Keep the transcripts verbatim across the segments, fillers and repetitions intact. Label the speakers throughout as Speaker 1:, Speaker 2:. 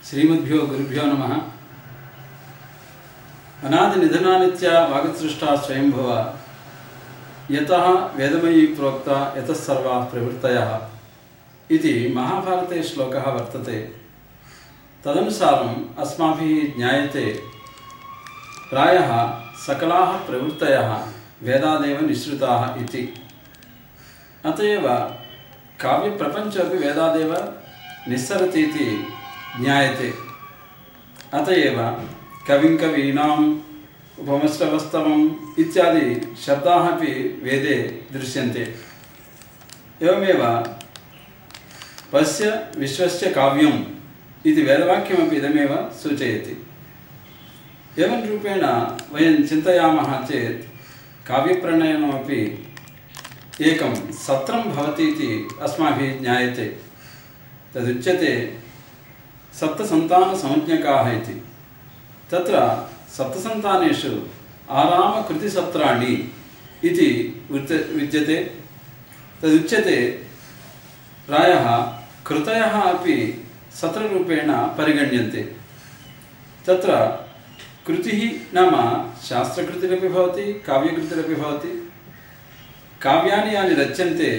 Speaker 1: श्रीमद्भ्यो गुरुभ्यो नमः। अनादिनिधनानित्या वागत्सृष्टा स्वयंभुव यतः वेदमयी प्रोक्ता यतः सर्वाः प्रवृत्तयः इति महाभारते श्लोकः वर्तते। तदनुसारम् अस्माभिः ज्ञायते प्रायः सकलाः प्रवृत्तयः वेदादेव निःसृताः इति। अतएव काव्यप्रपञ्चोऽपि वेदादेव निस्सरति इति ज्ञायते। अतएव कविं कवीनाम् उपमश्रवस्तवम् इत्यादि शब्दाः अपि वेदे दृश्यन्ते। एवमेव पश्य विश्वस्य काव्यम् इति वेदवाक्यमपि इदमेव सूचयति। एवं रूपेण वयं चिन्तयामः चेत् काव्यप्रणयनमपि एकं सत्रं भवति इति अस्माभिः ज्ञायते। तदुच्यते सप्तसन्तानसंज्ञकाः इति। तत्र सप्तसन्तानेषु आरामकृतिसत्राणि इति विद्यते। तदुच्यते प्रायः कृतयः अपि सत्ररूपेण परिगण्यन्ते। तत्र कृतिः नाम शास्त्रकृतिरपि भवति, काव्यकृतिरपि भवति। काव्यानि यानि रच्यन्ते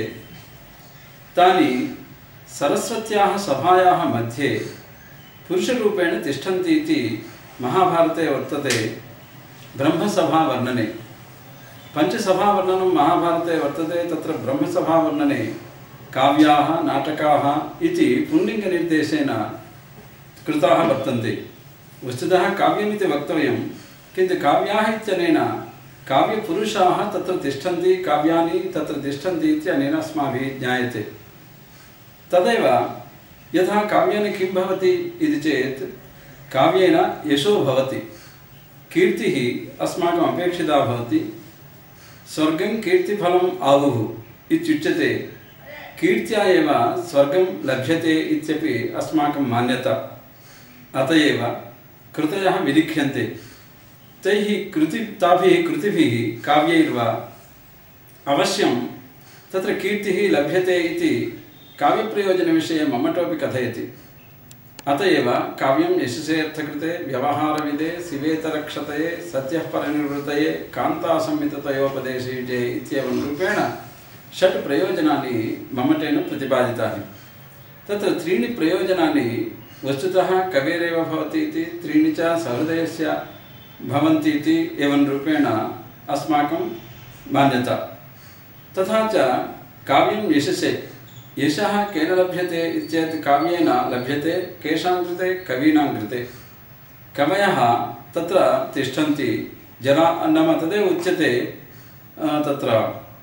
Speaker 1: तानि सरस्वत्याः सभायाः मध्ये पुरुषरूपेण तिष्ठन्ति इति महाभारते वर्तते। ब्रह्मसभावर्णने पञ्चसभावर्णनं महाभारते वर्तते। तत्र ब्रह्मसभावर्णने काव्याः नाटकाः इति पुल्लिङ्गनिर्देशेन कृताः वर्तन्ते। वस्तुतः काव्यमिति वक्तव्यं, किन्तु काव्याः इत्यनेन काव्यपुरुषाः तत्र तिष्ठन्ति, काव्यानि तत्र तिष्ठन्ति इत्यनेन अस्माभिः ज्ञायते। तदेव यथा काव्येन किं भवति इति चेत् काव्येन यशो भवति, कीर्तिः अस्माकम् अपेक्षिता भवति। स्वर्गं कीर्तिफलम् आहुः इत्युच्यते। कीर्त्या एव स्वर्गं लभ्यते इत्यपि अस्माकं मान्यता। अतएव कृतयः विलिख्यन्ते। तैः कृति ताभिः कृतिभिः काव्यैर्वा अवश्यं तत्र कीर्तिः लभ्यते इति काव्यप्रयोजनविषये मम्मटोपि कथयति। अतएव काव्यं यशसेऽर्थकृते व्यवहारविदे शिवेतरक्षतये सत्यः परनिर्वृतये कान्तासंहिततयोपदेशयुजे इत्येवं रूपेण षट् प्रयोजनानि मम्मटेन प्रतिपादितानि। तत्र त्रीणि प्रयोजनानि वस्तुतः कवेरेव भवति इति, त्रीणि च सहृदयस्य भवन्ति इति एवं रूपेण अस्माकं मान्यता। तथा च काव्यं यशसे, यशः केन लभ्यते इत्येतत् काव्येन लभ्यते। केषां कृते? कवीनां कृते। कवयः तत्र तिष्ठन्ति, जना नाम तदेव उच्यते। तत्र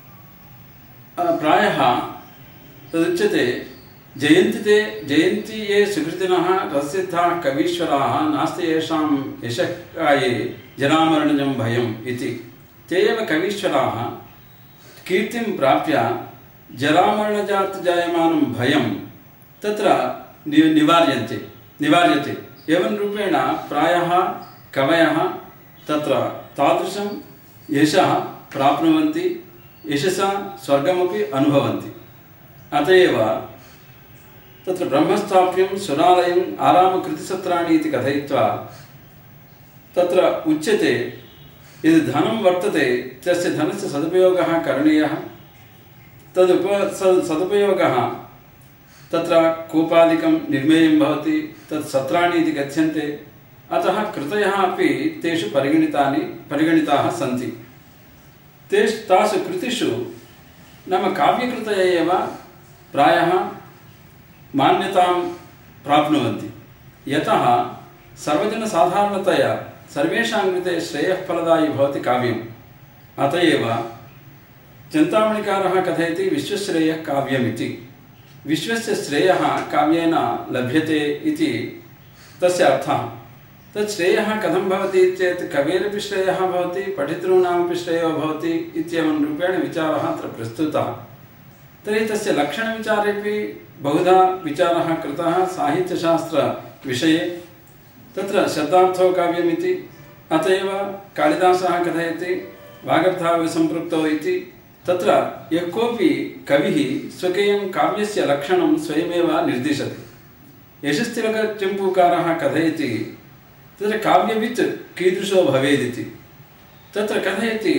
Speaker 1: प्रायः तदुच्यते जयन्ति ते जयन्ति ये सुकृतिनः रसिद्धाः कवीश्वराः नास्ति येषां यशकाये जरामरणजं भयम् इति। ते एव कवीश्वराः कीर्तिं प्राप्य जरामरणजात् जायमानं भयं तत्र नि निवार्यन्ते निवार्यते। एवं रूपेण प्रायः कवयः तत्र तादृशं यशः प्राप्नुवन्ति, यशसा स्वर्गमपि अनुभवन्ति। अतएव तत्र ब्रह्मस्थाप्यं सुरालयम् आरामकृतिसत्राणि इति कथयित्वा तत्र उच्यते यदि धनं वर्तते तस्य धनस्य सदुपयोगः करणीयः। तदुप सदुपयोगः तत्र कूपादिकं निर्मेयं भवति, तत् सत्राणि इति कथ्यन्ते। अतः कृतयः अपि तेषु परिगणितानि परिगणिताः सन्ति। तेषु तासु कृतिषु नाम काव्यकृतयः एव प्रायः मान्यतां प्राप्नुवन्ति। यतः सर्वजनसाधारणतया सर्वेषां कृते श्रेयःफलदायी भवति काव्यम्। अतएव चिन्तामणिकारः कथयति विश्वश्रेयः काव्यमिति। विश्वस्य श्रेयः काव्येन लभ्यते इति तस्य अर्थः। तत् श्रेयः कथं भवति चेत् कवेरपि श्रेयः भवति, पठितॄणामपि श्रेयो भवति इत्येवं रूपेण विचारः अत्र प्रस्तुतः। तर्हि तस्य लक्षणविचारेपि बहुधा विचारः कृतः साहित्यशास्त्रविषये। तत्र शब्दार्थो काव्यमिति। अतएव कालिदासः कथयति वागर्थाविसम्पृक्तौ इति। तत्र यः कोऽपि कविः स्वकीयं काव्यस्य लक्षणं स्वयमेव निर्दिशति। यशस्तिलकचम्पूकारः कथयति तत्र काव्यवित् कीदृशो भवेदिति। तत्र कथयति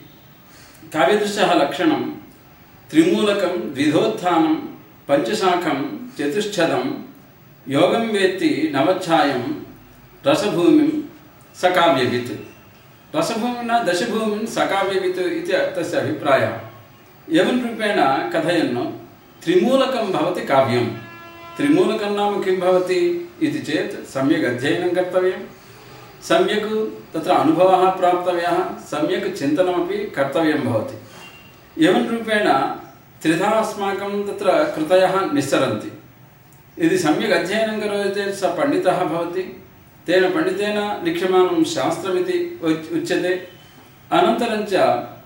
Speaker 1: काव्यदृशः लक्षणं त्रिमूलकं द्विधोत्थानं पञ्चशाखं चतुश्छदं योगं वेत्ति नवच्छायं रसभूमिं सकाव्यवित्। रसभूमिना दशभूमिं सकाव्यवित् इति तस्य अभिप्रायः। एवं रूपेण कथयन् त्रिमूलकं भवति काव्यं। त्रिमूलकं नाम किं भवति इति चेत् सम्यक् अध्ययनं कर्तव्यं, सम्यक् तत्र अनुभवः प्राप्तव्यः, सम्यक् चिन्तनमपि कर्तव्यं भवति। एवं रूपेण त्रिधा अस्माकं तत्र कृतयः निस्सरन्ति। यदि सम्यक् अध्ययनं करोति चेत् सः पण्डितः भवति, तेन पण्डितेन लिख्यमानं शास्त्रमिति उच्यते। अनन्तरं च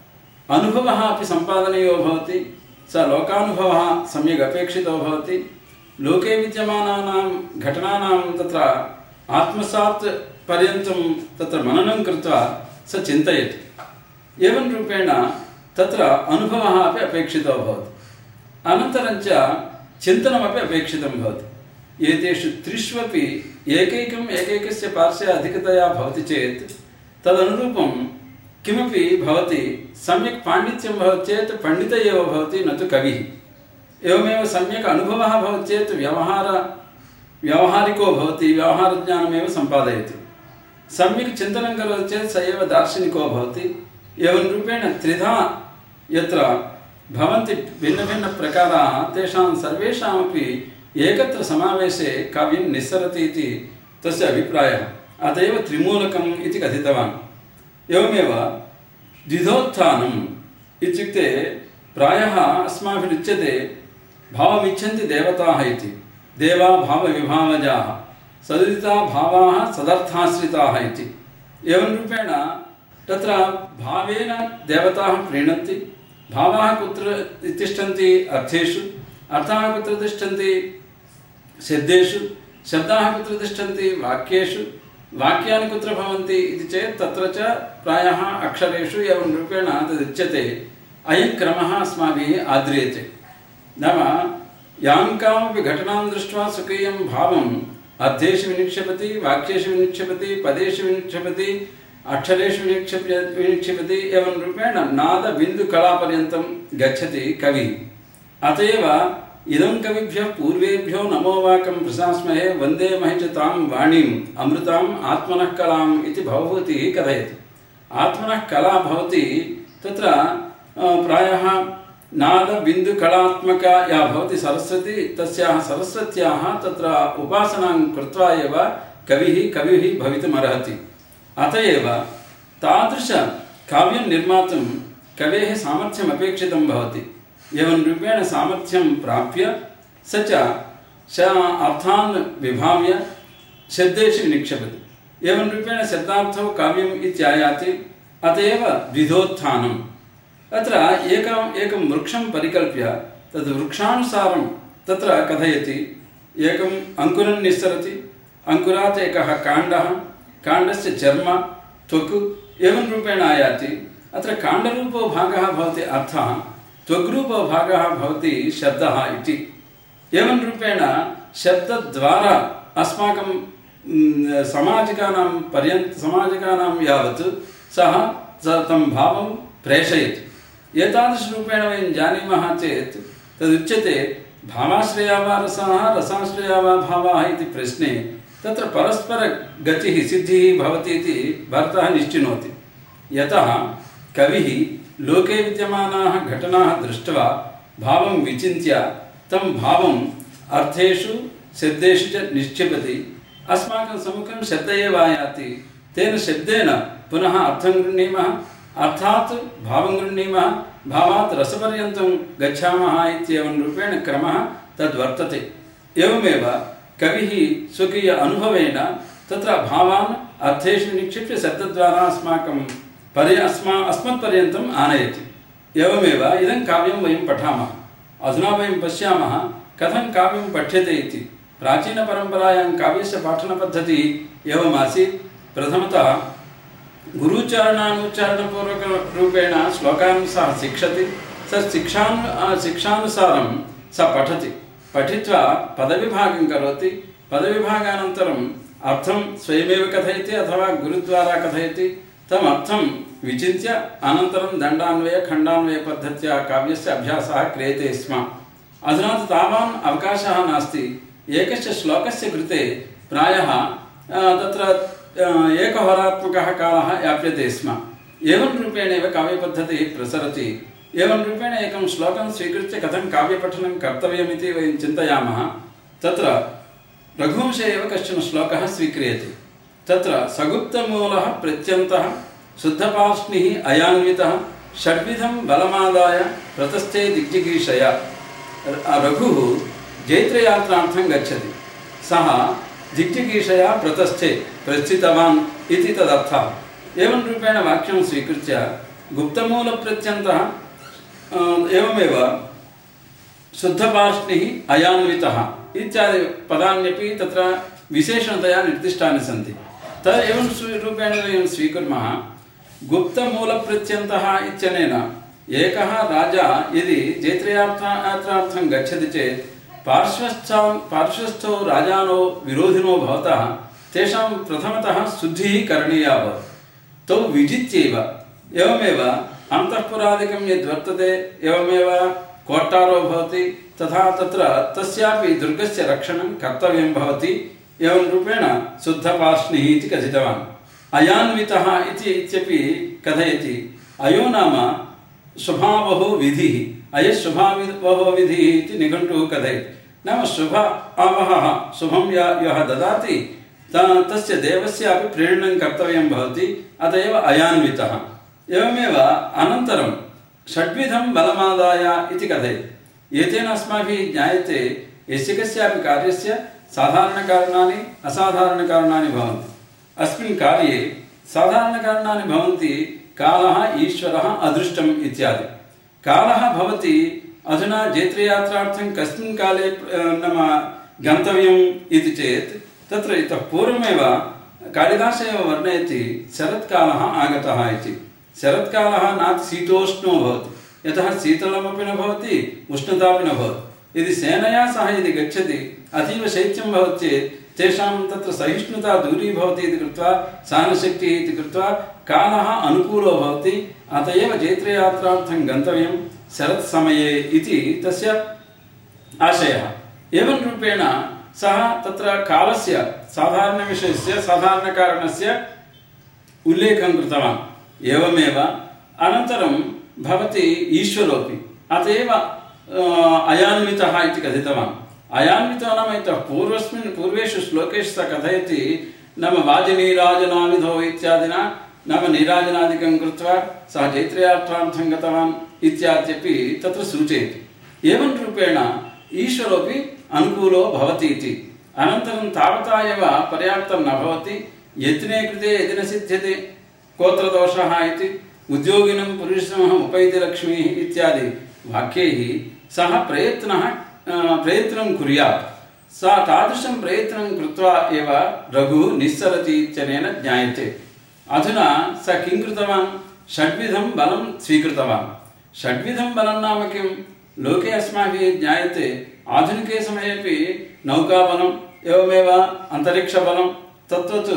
Speaker 1: अनुभवः अपि सम्पादनीयो भवति, सः लोकानुभवः सम्यक् अपेक्षितो भवति। लोके विद्यमानानां घटनानां तत्र आत्मसात् पर्यन्तं तत्र मननं कृत्वा सः चिन्तयति। एवं रूपेण तत्र अनुभवः अपि अपेक्षितो भवति, अनन्तरं च चिन्तनमपि अपेक्षितं भवति। एतेषु त्रिष्वपि एकैकम् एकैकस्य पार्श्वे अधिकतया भवति चेत् तदनुरूपं किमपि भवति। सम्यक् पाण्डित्यं भवति चेत् पण्डित एव भवति, न तु कविः। एवमेव सम्यक् अनुभवः भवति चेत् व्यवहार व्यवहारिको भवति, व्यवहारज्ञानमेव सम्पादयति। सम्यक् चिन्तनं करोति चेत् स एव दार्शनिको भवति। एवं रूपेण त्रिधा यत्र भवन्ति भिन्नभिन्नप्रकाराः, तेषां सर्वेषामपि एकत्र समावेशे काव्यं निस्सरति इति तस्य अभिप्रायः। अत एव त्रिमूलकम् इति कथितवान्। एवमेव द्विधोत्थानम् इत्युक्ते प्रायः अस्माभिरुच्यते भावमिच्छन्ति देवताः इति। देवा भावविभावजाः, सदिता भावाः सदर्थाश्रिताः इति। एवं रूपेण तत्र भावेन देवताः प्रीणन्ति। भावाः कुत्र तिष्ठन्ति? अर्थेषु। अर्थाः कुत्र तिष्ठन्ति? शब्देषु। शब्दाः कुत्र तिष्ठन्ति? वाक्येषु। वाक्यानि कुत्र भवन्ति इति चेत् तत्र च प्रायः अक्षरेषु। एवं रूपेण तदुच्यते। अयं क्रमः अस्माभिः आद्रियते। नाम यां कामपि घटनां दृष्ट्वा स्वकीयं भावम् अर्थेषु विनिक्षिपति, वाक्येषु विनिक्षिपति, पदेषु विनिक्षिपति, अक्षरेषु विनिक्षिप्य विनिक्षिपति। एवं रूपेण नादबिन्दुकलापर्यन्तं गच्छति कविः। अत एव इदं कविभ्यः पूर्वेभ्यो नमो वाकं प्रशास्महे वन्दे महि च तां वाणीम् अमृताम् आत्मनः कलाम् इति भवभूतिः कथयति। आत्मनः कला भवति तत्र प्रायः नादबिन्दुकलात्मका या भवति सरस्वती, तस्याः सरस्वत्याः तत्र उपासनां कृत्वा एव कविः कविः भवितुमर्हति। अत एव तादृशकाव्यं निर्मातुं कवेः सामर्थ्यम् अपेक्षितं भवति। एवं रूपेण सामर्थ्यं प्राप्य स च अर्थान् विभाव्य शब्देषु निक्षेपति। एवं रूपेण शब्दार्थो काव्यम् इत्यायाति। अत एव द्विधोत्थानम्। अत्र एकम् एकं वृक्षं परिकल्प्य तद् वृक्षानुसारं तत्र कथयति। एकम् अङ्कुरं निस्सरति, अङ्कुरात् एकः काण्डः, काण्डस्य चर्म, त्वक् एवं रूपेण आयाति। अत्र काण्डरूपो भागः भवति अर्थः, त्वग्रूपो भागः भवति शब्दः इति। एवं रूपेण शब्दद्वारा अस्माकं समाजिकानां पर्यन्त समाजिकानां यावत् सः तं भावं प्रेषयति। एतादृशरूपेण वयं जानीमः चेत् तदुच्यते भावाश्रया वा रसाः, रसाश्रया वा भावाः इति प्रश्ने तत्र परस्परगतिः सिद्धिः भवति इति भरतः निश्चिनोति। यतः कविः लोके विद्यमानाः घटनाः दृष्ट्वा भावं विचिन्त्य तं भावम् अर्थेषु शब्देषु च निक्षिपति। अस्माकं सम्मुखं शब्द एव आयाति, तेन शब्देन पुनः अर्थं गृह्णीमः, अर्थात् भावं गृह्णीमः, भावात् रसपर्यन्तं गच्छामः इत्येवं रूपेण क्रमः तद्वर्तते। एवमेव कविः स्वकीय अनुभवेन तत्र भावान् अर्थेषु निक्षिप्य शब्दद्वारा अस्माकं पर्य अस्मा अस्मत्पर्यन्तम् आनयति। एवमेव इदं काव्यं वयं पठामः। अधुना वयं पश्यामः कथं काव्यं पठ्यते इति। प्राचीनपरम्परायां काव्यस्य पाठनपद्धतिः एवमासीत्। प्रथमतः गुरुचरणानुचरणपूर्वकरूपेण श्लोकान् सः शिक्षति। स शिक्षानु शिक्षानुसारं स पठति। पठित्वा पदविभागं करोति। पदविभागानन्तरम् अर्थं स्वयमेव कथयति अथवा गुरुद्वारा कथयति तम् अर्थं विचिन्त्य अनन्तरं दण्डान्वय खण्डान्वय पद्धत्या काव्यस्य अभ्यासः क्रियते स्म। अधुना तु तावान् अवकाशः नास्ति। एकस्य श्लोकस्य कृते प्रायः तत्र एकहोरात्मकः कालः याप्यते स्म। एवं रूपेणैव काव्यपद्धतिः प्रसरति। एवं रूपेण एकं श्लोकं स्वीकृत्य कथं काव्यपठनं कर्तव्यमिति वयं चिन्तयामः। तत्र रघुवंशे एव कश्चन श्लोकः स्वीक्रियते। तत्र सगुप्तमूलः प्रत्यन्तः शुद्धपार्ष्णिः अयान्वितः षड्विधं बलमादाय प्रतस्थे दिग्जिगीषया। रघुः जैत्रयात्रार्थं गच्छति। सः दिग्जिगीषया प्रतस्थे प्रस्थितवान् इति तदर्थः। एवं रूपेण वाक्यं स्वीकृत्य गुप्तमूलप्रत्यन्तः एवमेव शुद्धपार्ष्णिः अयान्वितः इत्यादि पदान्यपि तत्र विशेषणतया निर्दिष्टानि सन्ति। तद् एवं रूपेण वयं स्वीकुर्मः। गुप्तमूलप्रत्यन्तः इत्यनेन एकः राजा यदि जैत्रयात्रार्थं गच्छति चेत् पार्श्वस्थो पार्श्वस्थो राजानो विरोधिनो भवतः तेषां प्रथमतः शुद्धिः करणीया भवति। तौ विजित्यैव एवमेव अन्तःपुरादिकं यद्वर्तते एवमेव कोट्टारो भवति तथा तत्र तस्यापि दुर्गस्य रक्षणं कर्तव्यं भवति। एवं रूपेण शुद्धपार्ष्णिः इति कथितवान्। अयान्वितः इति इत्यपि कथयति। अयो नाम स्वभावो विधिः। अयः स्वभावो विधिः इति निघण्टुः कथयति। नाम शुभ आवहः शुभं यः ददाति तस्य देवस्यापि प्रेरणं कर्तव्यं भवति। अत एव अयान्वितः। एवमेव अनन्तरं षड्विधं बलमादाय इति कथयति। एतेन अस्माभिः ज्ञायते यस्य कस्यापि कार्यस्य साधारणकारणानि असाधारणकारणानि भवन्ति। अस्मिन् कार्ये साधारणकारणानि भवन्ति कालः ईश्वरः अदृष्टम् इत्यादि। कालः भवति अधुना जैत्रयात्रार्थं कस्मिन् काले नाम गन्तव्यम् इति चेत् तत्र इतः पूर्वमेव कालिदासः एव वर्णयति शरत्कालः आगतः इति। शरत्कालः नाति शीतोष्णो भवति। यतः शीतलमपि न भवति उष्णतापि न भवति। यदि सेनया सह यदि गच्छति अतीव शैत्यं भवति चेत् तेषां तत्र सहिष्णुता दूरीभवति इति कृत्वा सहनशक्तिः इति कृत्वा कालः अनुकूलो भवति। अत एव जैत्रयात्रार्थं गन्तव्यं शरत्समये इति तस्य आशयः। एवं रूपेण सः तत्र कालस्य साधारणविषयस्य साधारणकारणस्य उल्लेखं कृतवान्। एवमेव अनन्तरं भवति ईश्वरोऽपि अत एव अयान्वितः इति कथितवान्। अयान्वितो नाम इतः पूर्वस्मिन् पूर्वेषु श्लोकेषु सः कथयति नाम वाजनीराजनाविधो इत्यादिना नाम नीराजनादिकं कृत्वा सः जैत्रयात्रार्थं गतवान् इत्याद्यपि तत्र सूचयति। एवं रूपेण ईश्वरोऽपि अनुकूलो भवति इति। अनन्तरं तावता एव पर्याप्तं न भवति। यत्ने कृते यदि न सिद्ध्यते कोत्र दोषः इति उद्योगिनं पुरुषसमः उपैति लक्ष्मीः इत्यादि वाक्यैः सः प्रयत्नः प्रयत्नं कुर्यात्। सा तादृशं प्रयत्नं कृत्वा एव रघुः निस्सरति इत्यनेन ज्ञायते। अधुना सः किं कृतवान्? षड्विधं बलं स्वीकृतवान्। षड्विधं बलं नाम किं? लोके अस्माभिः ज्ञायते आधुनिके समयेपि नौकाबलम् एवमेव अन्तरिक्षबलं तत्त्वत्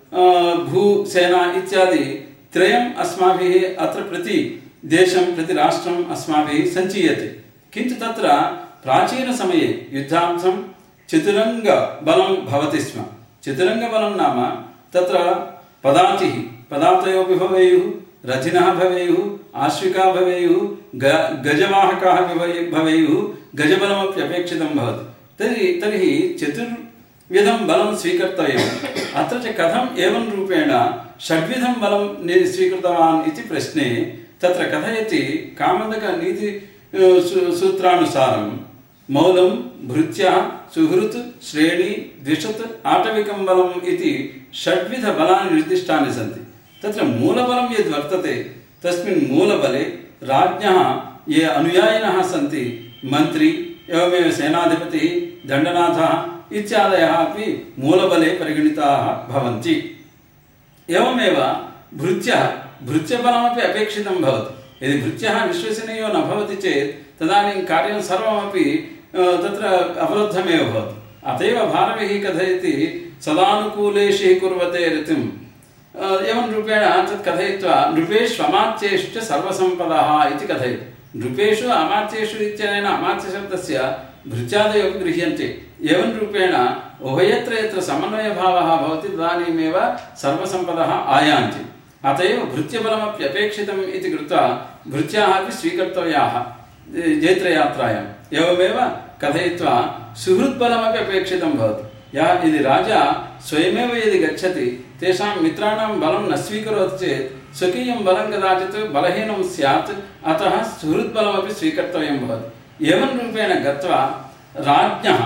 Speaker 1: भूसेना इत्यादि त्रयम् अस्माभिः अत्र प्रति देशं प्रति राष्ट्रम् अस्माभिः सञ्चीयते। किन्तु तत्र प्राचीनसमये युद्धार्थं चतुरङ्गबलं भवति स्म। चतुरङ्गबलं नाम तत्र पदातिः पदातयोऽपि भवेयुः, रथिनः भवेयुः, आश्विका भवेयुः, ग गजवाहकाः भवेयुः, गजबलमपि अपेक्षितं भवति। तर्हि तर्हि चतुर्विधं बलं स्वीकर्तव्यम्। अत्र च कथम् एवं रूपेण षड्विधं बलं स्वीकृतवान् इति प्रश्ने तत्र कथयति कामदकनीति सूत्रानुसारं मौलं भृत्यः सुहृत् श्रेणी द्विषत् आटविकं बलम् इति षड्विधबलानि निर्दिष्टानि सन्ति। तत्र मूलबलं यद् वर्तते तस्मिन् मूलबले राज्ञः ये अनुयायिनः सन्ति मन्त्री एवमेव सेनाधिपतिः दण्डनाथः इत्यादयः अपि मूलबले परिगणिताः भवन्ति। एवमेव भृत्यः भृत्यबलमपि अपेक्षितं भवति। यदि भृत्यः विश्वसनीयो न भवति चेत् तदानीं कार्यं सर्वमपि तत्र अवरुद्धमेव भवति। अत एव भारविः कथयति सदानुकूलेषु कुर्वते ऋतिम् एवं रूपेण तत् कथयित्वा नृपेष्वमात्येषु च सर्वसम्पदः इति कथयति। नृपेषु अमात्येषु इत्यनेन अमात्यशब्दस्य भृत्यादयो गृह्यन्ते। एवं रूपेण उभयत्र यत्र समन्वयभावः भवति तदानीमेव सर्वसम्पदः आयान्ति। अत एव भृत्यबलमपि अपेक्षितम् इति कृत्वा भृत्याः अपि स्वीकर्तव्याः जैत्रयात्रायाम्। एवमेव कथयित्वा सुहृद्बलमपि अपेक्षितं भवति। या यदि राजा स्वयमेव यदि गच्छति तेषां मित्राणां बलं न स्वीकरोति चेत् स्वकीयं बलं कदाचित् बलहीनं स्यात्। अतः सुहृद्बलमपि स्वीकर्तव्यं भवति। एवं रूपेण गत्वा राज्ञः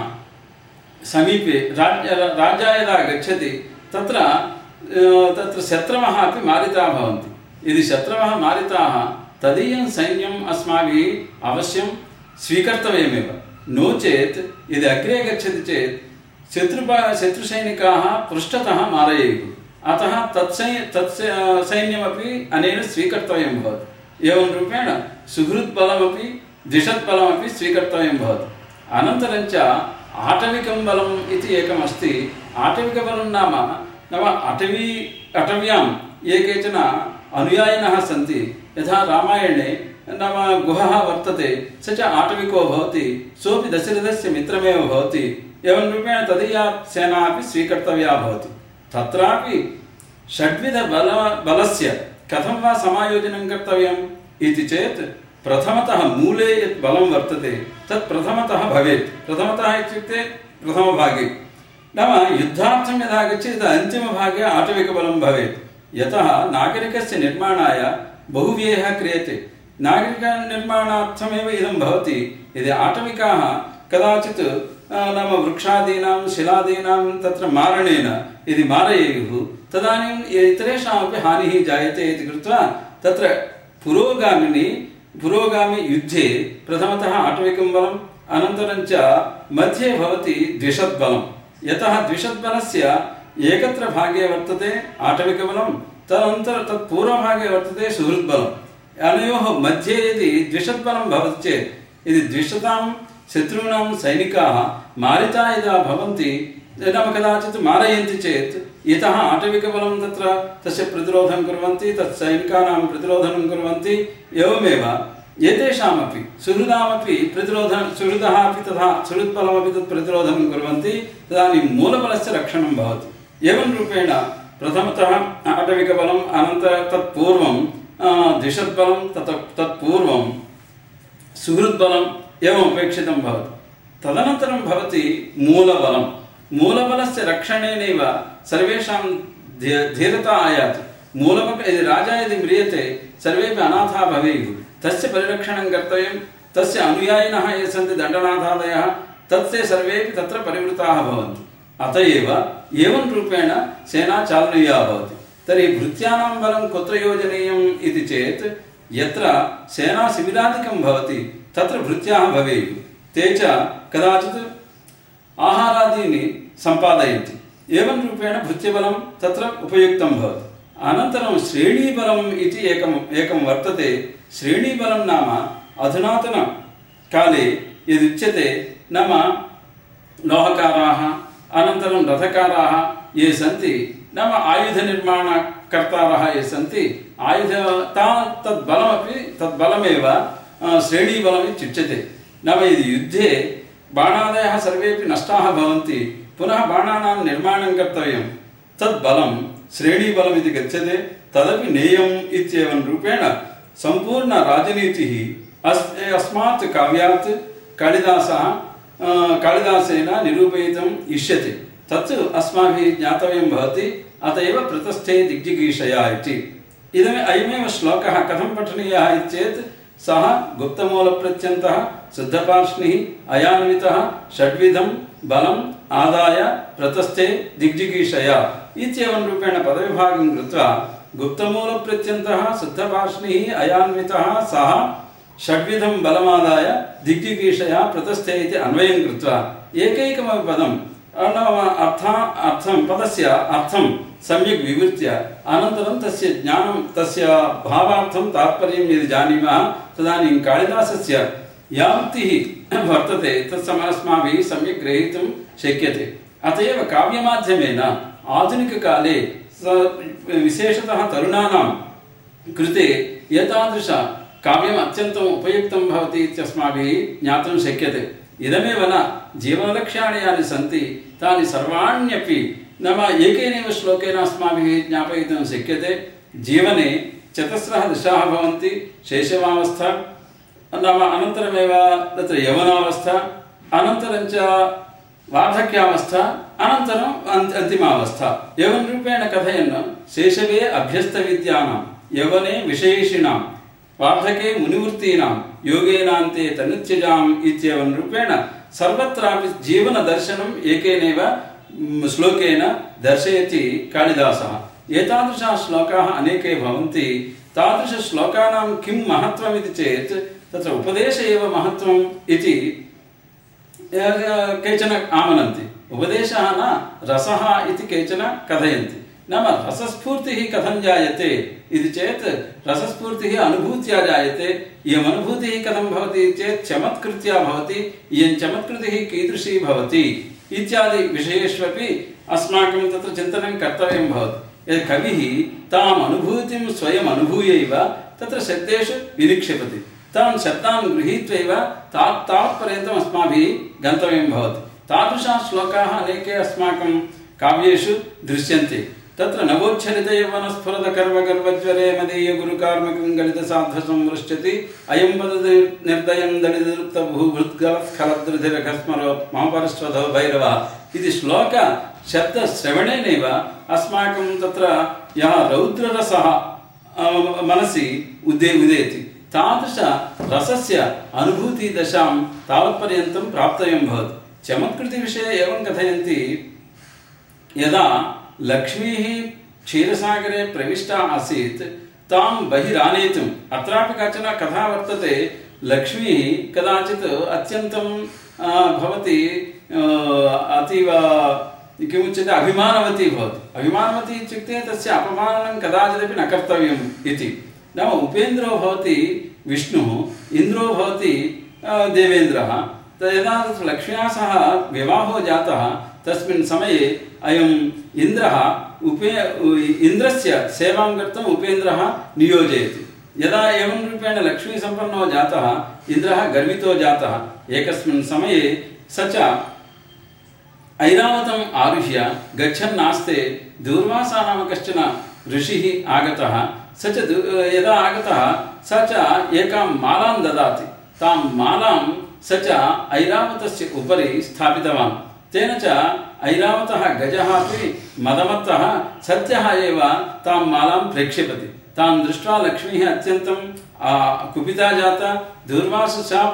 Speaker 1: समीपे राज्य राजा यदा गच्छति तत्र तत्र शत्रवः अपि मारिताः भवन्ति। यदि शत्रवः मारिताः तदीयं सैन्यम् अस्माभिः अवश्यं स्वीकर्तव्यमेव। नो चेत् यदि अग्रे गच्छति चेत् शत्रुपा शत्रुसैनिकाः पृष्ठतः मारयेयुः। अतः तत्सै तत् सैन्यमपि अनेन स्वीकर्तव्यं भवति। एवं रूपेण सुहृद्बलमपि द्विषद्बलमपि स्वीकर्तव्यं भवति। अनन्तरं च आटविकं बलम् इति एकम् अस्ति। आटविकबलं नाम नाम अटवी अटव्यां ये केचन अनुयायिनः सन्ति। यथा रामायणे नाम गुहः वर्तते स च आटविको भवति। सोऽपि दशरथस्य मित्रमेव भवति। एवं रूपेण तदीया सेना अपि स्वीकर्तव्या भवति। तत्रापि षड्विधबल बलस्य कथं वा समायोजनं कर्तव्यम् इति चेत् प्रथमतः मूले यत् बलं वर्तते तत् प्रथमतः भवेत्। प्रथमतः इत्युक्ते प्रथमभागे नाम युद्धार्थं यदा गच्छति तदा अन्तिमभागे आटविकबलं भवेत्। यतः नागरिकस्य निर्माणाय बहु व्ययः क्रियते। नागरिकनिर्माणार्थमेव इदं भवति। यदि आटविकाः कदाचित् नाम वृक्षादीनां शिलादीनां तत्र मारणेन यदि मारयेयुः तदानीम् इतरेषामपि हानिः जायते इति कृत्वा तत्र पुरोगामिनि पुरोगामि युद्धे प्रथमतः आटविकं बलम् अनन्तरं च मध्ये भवति द्विषद्बलं। यतः द्विषद्बलस्य एकत्र भागे वर्तते आटविकबलं तदनन्तरं तत् पूर्वभागे वर्तते सुहृद्बलम्। अनयोः मध्ये यदि द्विषद्बलं भवति चेत् यदि द्विषतां शत्रूणां सैनिकाः मारिता यदा भवन्ति नाम कदाचित् मारयन्ति चेत् इतः आटविकबलं तत्र तस्य प्रतिरोधं कुर्वन्ति तत् सैनिकानां प्रतिरोधनं कुर्वन्ति। एवमेव एतेषामपि सुहृदामपि प्रतिरोधं सुहृदः अपि तथा सुहृद्बलमपि तत् प्रतिरोधनं कुर्वन्ति। तदानीं मूलबलस्य रक्षणं भवति। एवं रूपेण प्रथमतः आटविकबलम् अनन्तरं तत्पूर्वं द्विषद्बलं तत् तत्पूर्वं सुहृद्बलम् एवम् अपेक्षितं भवति। तदनन्तरं भवति मूलबलं। मूलबलस्य रक्षणेनैव सर्वेषां धीरता आयाति। मूलबल यदि राजा यदि म्रियते सर्वेपि अनाथाः भवेयुः। तस्य परिरक्षणं कर्तव्यं। तस्य अनुयायिनः ये सन्ति दण्डनाथादयः तत्ते सर्वेपि तत्र परिवृताः भवन्ति। अत एव एवं रूपेण सेना चालनीया भवति। तर्हि भृत्यानां बलं कुत्र योजनीयम् इति चेत् यत्र सेनाशिबिरादिकं भवति तत्र भृत्याः भवेयुः। ते च कदाचित् आहारादीनि सम्पादयन्ति। एवं रूपेण भृत्यबलं तत्र उपयुक्तं भवति। अनन्तरं श्रेणीबलम् इति एकम् एकं वर्तते। श्रेणीबलं नाम अधुनातनकाले यदुच्यते नाम लोहकाराः अनन्तरं रथकाराः ये सन्ति नाम आयुधनिर्माणकर्तारः ये सन्ति आयुध ता तद्बलमपि तद्बलमेव श्रेणीबलमित्युच्यते। नाम यदि युद्धे बाणादयः सर्वेपि नष्टाः भवन्ति पुनः बाणानां निर्माणं कर्तव्यं तद्बलं श्रेणीबलमिति गच्छते। तदपि नेयम् इत्येवं रूपेण सम्पूर्णराजनीतिः अस् अस्मात् काव्यात् कालिदासः कालिदासेन निरूपयितुम् इष्यते। तत् अस्माभिः ज्ञातव्यं भवति। अत एव प्रतस्थे दिग्जिगीषया इति। इदम् अयमेव श्लोकः कथं पठनीयः इति चेत् सः गुप्तमूलप्रत्यन्तः शुद्धपार्ष्णिः अयान्वितः षड्विधं बलम् आदाय प्रतस्थे दिग्जिगीषया इत्येवं रूपेण पदविभागं कृत्वा गुप्तमूलप्रत्यन्तः शुद्धपार्ष्णिः अयान्वितः सः षड्विधं बलमादाय दिग्जिगीषया प्रतस्थे इति अन्वयं कृत्वा एकैकमपि पदं नाम अर्था अर्थं पदस्य अर्थं सम्यक् विवृत्य अनन्तरं तस्य ज्ञानं तस्य भावार्थं तात्पर्यं यदि जानीमः तदानीं कालिदासस्य या उक्तिः वर्तते तत् अस्माभिः सम्यक् ग्रहीतुं शक्यते। अत एव काव्यमाध्यमेन आधुनिककाले विशेषतः तरुणानां कृते एतादृश काव्यम् अत्यन्तम् उपयुक्तं भवति इत्यस्माभिः ज्ञातुं शक्यते। इदमेव न, जीवनलक्ष्याणि यानि सन्ति तानि सर्वाण्यपि नाम एकेनैव श्लोकेन अस्माभिः ज्ञापयितुं शक्यते। जीवने चतस्रः दिशाः भवन्ति। शैशवावस्था, नाम अनन्तरमेव तत्र यौवनावस्था, अनन्तरं च वार्धक्यावस्था, अनन्तरम् अन्तिमावस्था। एवं रूपेण कथयन् शैशवे अभ्यस्तविद्यानां, यौवने विशेषिणां, वार्धके मुनिवृत्तीनां, योगेनान्ते तनुत्यजाम् इत्येवं रूपेण सर्वत्रापि जीवनदर्शनम् एकेनैव श्लोकेन दर्शयति कालिदासः। एतादृशाः श्लोकाः अनेके भवन्ति। तादृशश्लोकानां किं महत्त्वमिति चेत् तत्र उपदेश एव महत्त्वम् इति केचन आमनन्ति। उपदेशः न रसः इति केचन कथयन्ति। नाम रसस्फूर्तिः कथं जायते इति चेत् रसस्फूर्तिः अनुभूत्या जायते। इयम् अनुभूतिः कथं भवति चेत् चमत्कृत्या भवति। इयं चमत्कृतिः कीदृशी भवति इत्यादि विषयेष्वपि अस्माकं तत्र चिन्तनं कर्तव्यं भवति। यत् कविः ताम् अनुभूतिं स्वयम् अनुभूयैव तत्र शब्देषु विनिक्षिपति। तान् शब्दान् गृहीत्वैव तावत् तावत्पर्यन्तम् अस्माभिः गन्तव्यं भवति। तादृशाः श्लोकाः अनेके अस्माकं काव्येषु दृश्यन्ते। तत्र नवोच्छलितयौवनस्फुरदकर्वगर्वज्वरे मदीय गुरुकार्मिकं गलितसाध्वसं वृष्यति अयं पदति निर्दयं दलितभूभृद्गलस्खलद्रुधिरघस्मरो महापरश्वधो भैरवः इति श्लोक शब्दश्रवणेनैव अस्माकं तत्र यः रौद्ररसः मनसि उदे उदेति तादृश रसस्य अनुभूतिदशां तावत्पर्यन्तं प्राप्तव्यं भवति। चमत्कृतिविषये एवं कथयन्ति, यदा लक्ष्मीः क्षीरसागरे प्रविष्टा आसीत् तां बहिरानेतुम्, अत्रापि काचन कथा वर्तते। लक्ष्मीः कदाचित् अत्यन्तं भवति अतीव किमुच्यते अभिमानवती भवति। अभिमानवती इत्युक्ते तस्य अपमाननं कदाचिदपि न कर्तव्यम् इति। नाम उपेन्द्रो भवति विष्णुः, इन्द्रो भवति देवेन्द्रः। यदा तत्र लक्ष्म्या सह विवाहो जातः तस्मिन् समये अयम् इन्द्रः उपे इन्द्रस्य सेवां कर्तुम् उपेन्द्रः नियोजयति। यदा एवं रूपेण लक्ष्मीसम्पन्नो जातः इन्द्रः गर्वितो जातः। एकस्मिन् समये स च ऐरावतम् आरुह्य गच्छन्नास्ते दूर्वासा नाम कश्चन ऋषिः आगतः। स च यदा आगतः स च एकां मालां ददाति। तां मालां स च ऐरावतस्य उपरि स्थापितवान्। तेन च ऐरावतः गजः अपि मदमत्तः सद्यः एव तां मालां प्रेक्षिपति। तां दृष्ट्वा लक्ष्मीः अत्यन्तं कुपिता जाता। दूर्वासशाप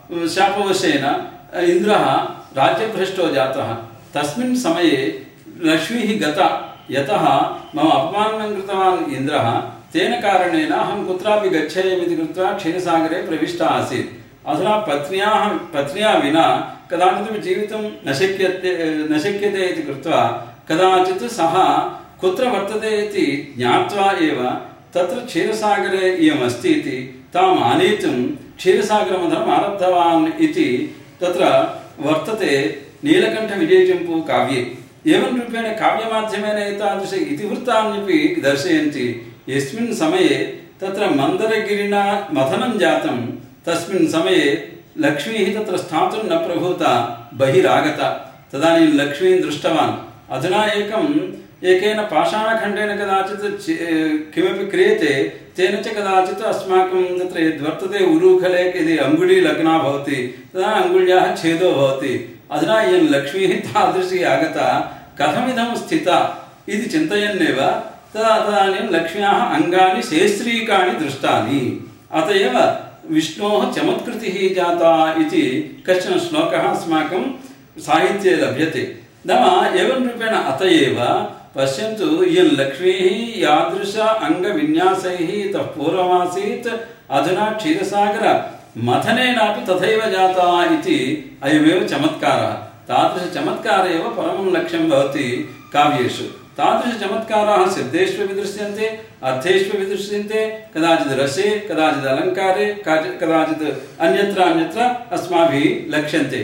Speaker 1: शापवशेन इन्द्रः राज्यभ्रष्टो जातः। तस्मिन् समये लक्ष्मीः गता, यतः मम अपमानं कृतवान् इन्द्रः, तेन कारणेन अहं कुत्रापि गच्छेयमिति कृत्वा क्षीरसागरे प्रविष्टा आसीत्। अधुना पत्न्याः पत्न्या विना कदाचित् जीवितुं न शक्यते न शक्यते इति कृत्वा कदाचित् सः कुत्र वर्तते इति ज्ञात्वा एव तत्र क्षीरसागरे इयमस्ति इति ताम् आनेतुं क्षीरसागरमथनम् आरब्धवान् इति तत्र वर्तते नीलकण्ठविजयचम्पू काव्ये। एवं रूपेण काव्यमाध्यमेन एतादृश इतिवृत्तान्यपि दर्शयन्ति। यस्मिन् समये तत्र मन्दरगिरिणा मथनं जातं तस्मिन् समये लक्ष्मीः तत्र स्थातुं न प्रभूता, बहिरागता। तदानीं लक्ष्मीं दृष्टवान्। अधुना एकम् एकेन पाषाणखण्डेन कदाचित् किमपि क्रियते, तेन च कदाचित् अस्माकं तत्र यद्वर्तते उरूखले यदि अङ्गुली लग्ना भवति तदा अङ्गुल्याः छेदो भवति। अधुना इयं लक्ष्मीः तादृशी आगता, कथमिदं स्थिता इति चिन्तयन्नेव तदा तदानीं लक्ष्म्याः अङ्गानि शेस्त्रीकाणि दृष्टानि। अत एव विष्णोः चमत्कृतिः जाता इति कश्चन श्लोकः अस्माकं साहित्ये लभ्यते। नाम एवं रूपेण अत एव पश्यन्तु, इयं लक्ष्मीः यादृश अङ्गविन्यासैः इतः पूर्वमासीत्, अधुना क्षीरसागर मथनेनापि तथैव जाता इति अयमेव चमत्कारः। तादृशचमत्कार एव परमं लक्ष्यं भवति काव्येषु। तादृशचमत्काराः शब्देष्वपि दृश्यन्ते, अर्थेष्वपि दृश्यन्ते, कदाचित् रसे, कदाचित् अलङ्कारे, कदाचित् अन्यत्र अन्यत्र अस्माभिः लक्ष्यन्ते।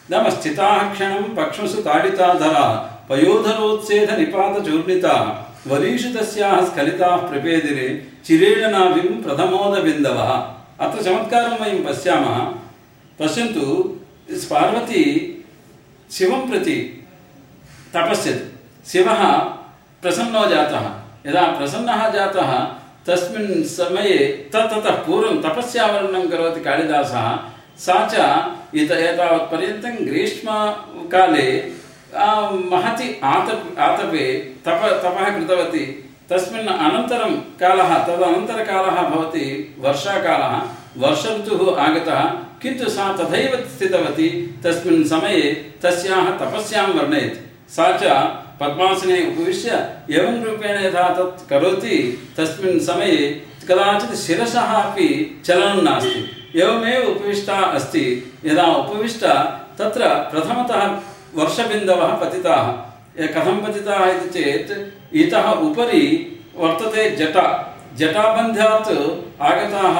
Speaker 1: नाम स्थिताः क्षणं पक्ष्मसु ताडिताधराः पयोधरोत्सेध निपातचूर्णिताः वरीषु तस्याः स्खलिताः प्रपेदिरे चिरेण नाभिं प्रथमोदबिन्दवः। अत्र चमत्कारं वयं पश्यामः। पश्यन्तु, पार्वती शिवं प्रति तपस्यति। शिवः प्रसन्नो जातः। यदा प्रसन्नः जातः तस्मिन् समये ततः पूर्वं तपस्यावर्णनं करोति कालिदासः। सा च इत एतावत्पर्यन्तं ग्रीष्मकाले महति आतप आतपे तप तपः कृतवती। तस्मिन् अनन्तरं कालः तदनन्तरकालः भवति वर्षाकालः। वर्षऋतुः आगतः, किन्तु सा तथैव स्थितवती। तस्मिन् समये तस्याः तपस्यां वर्णयति। सा च पद्मासने उपविश्य एवं रूपेण यथा तत् करोति, तस्मिन् समये कदाचित् शिरसः अपि चलनं नास्ति, एवमेव उपविष्टा अस्ति। यदा उपविष्टा तत्र प्रथमतः वर्षबिन्दवः पतिताः। कथं पतिताः इति चेत् इतः उपरि वर्तते जटा, जटाबन्धात् आगताः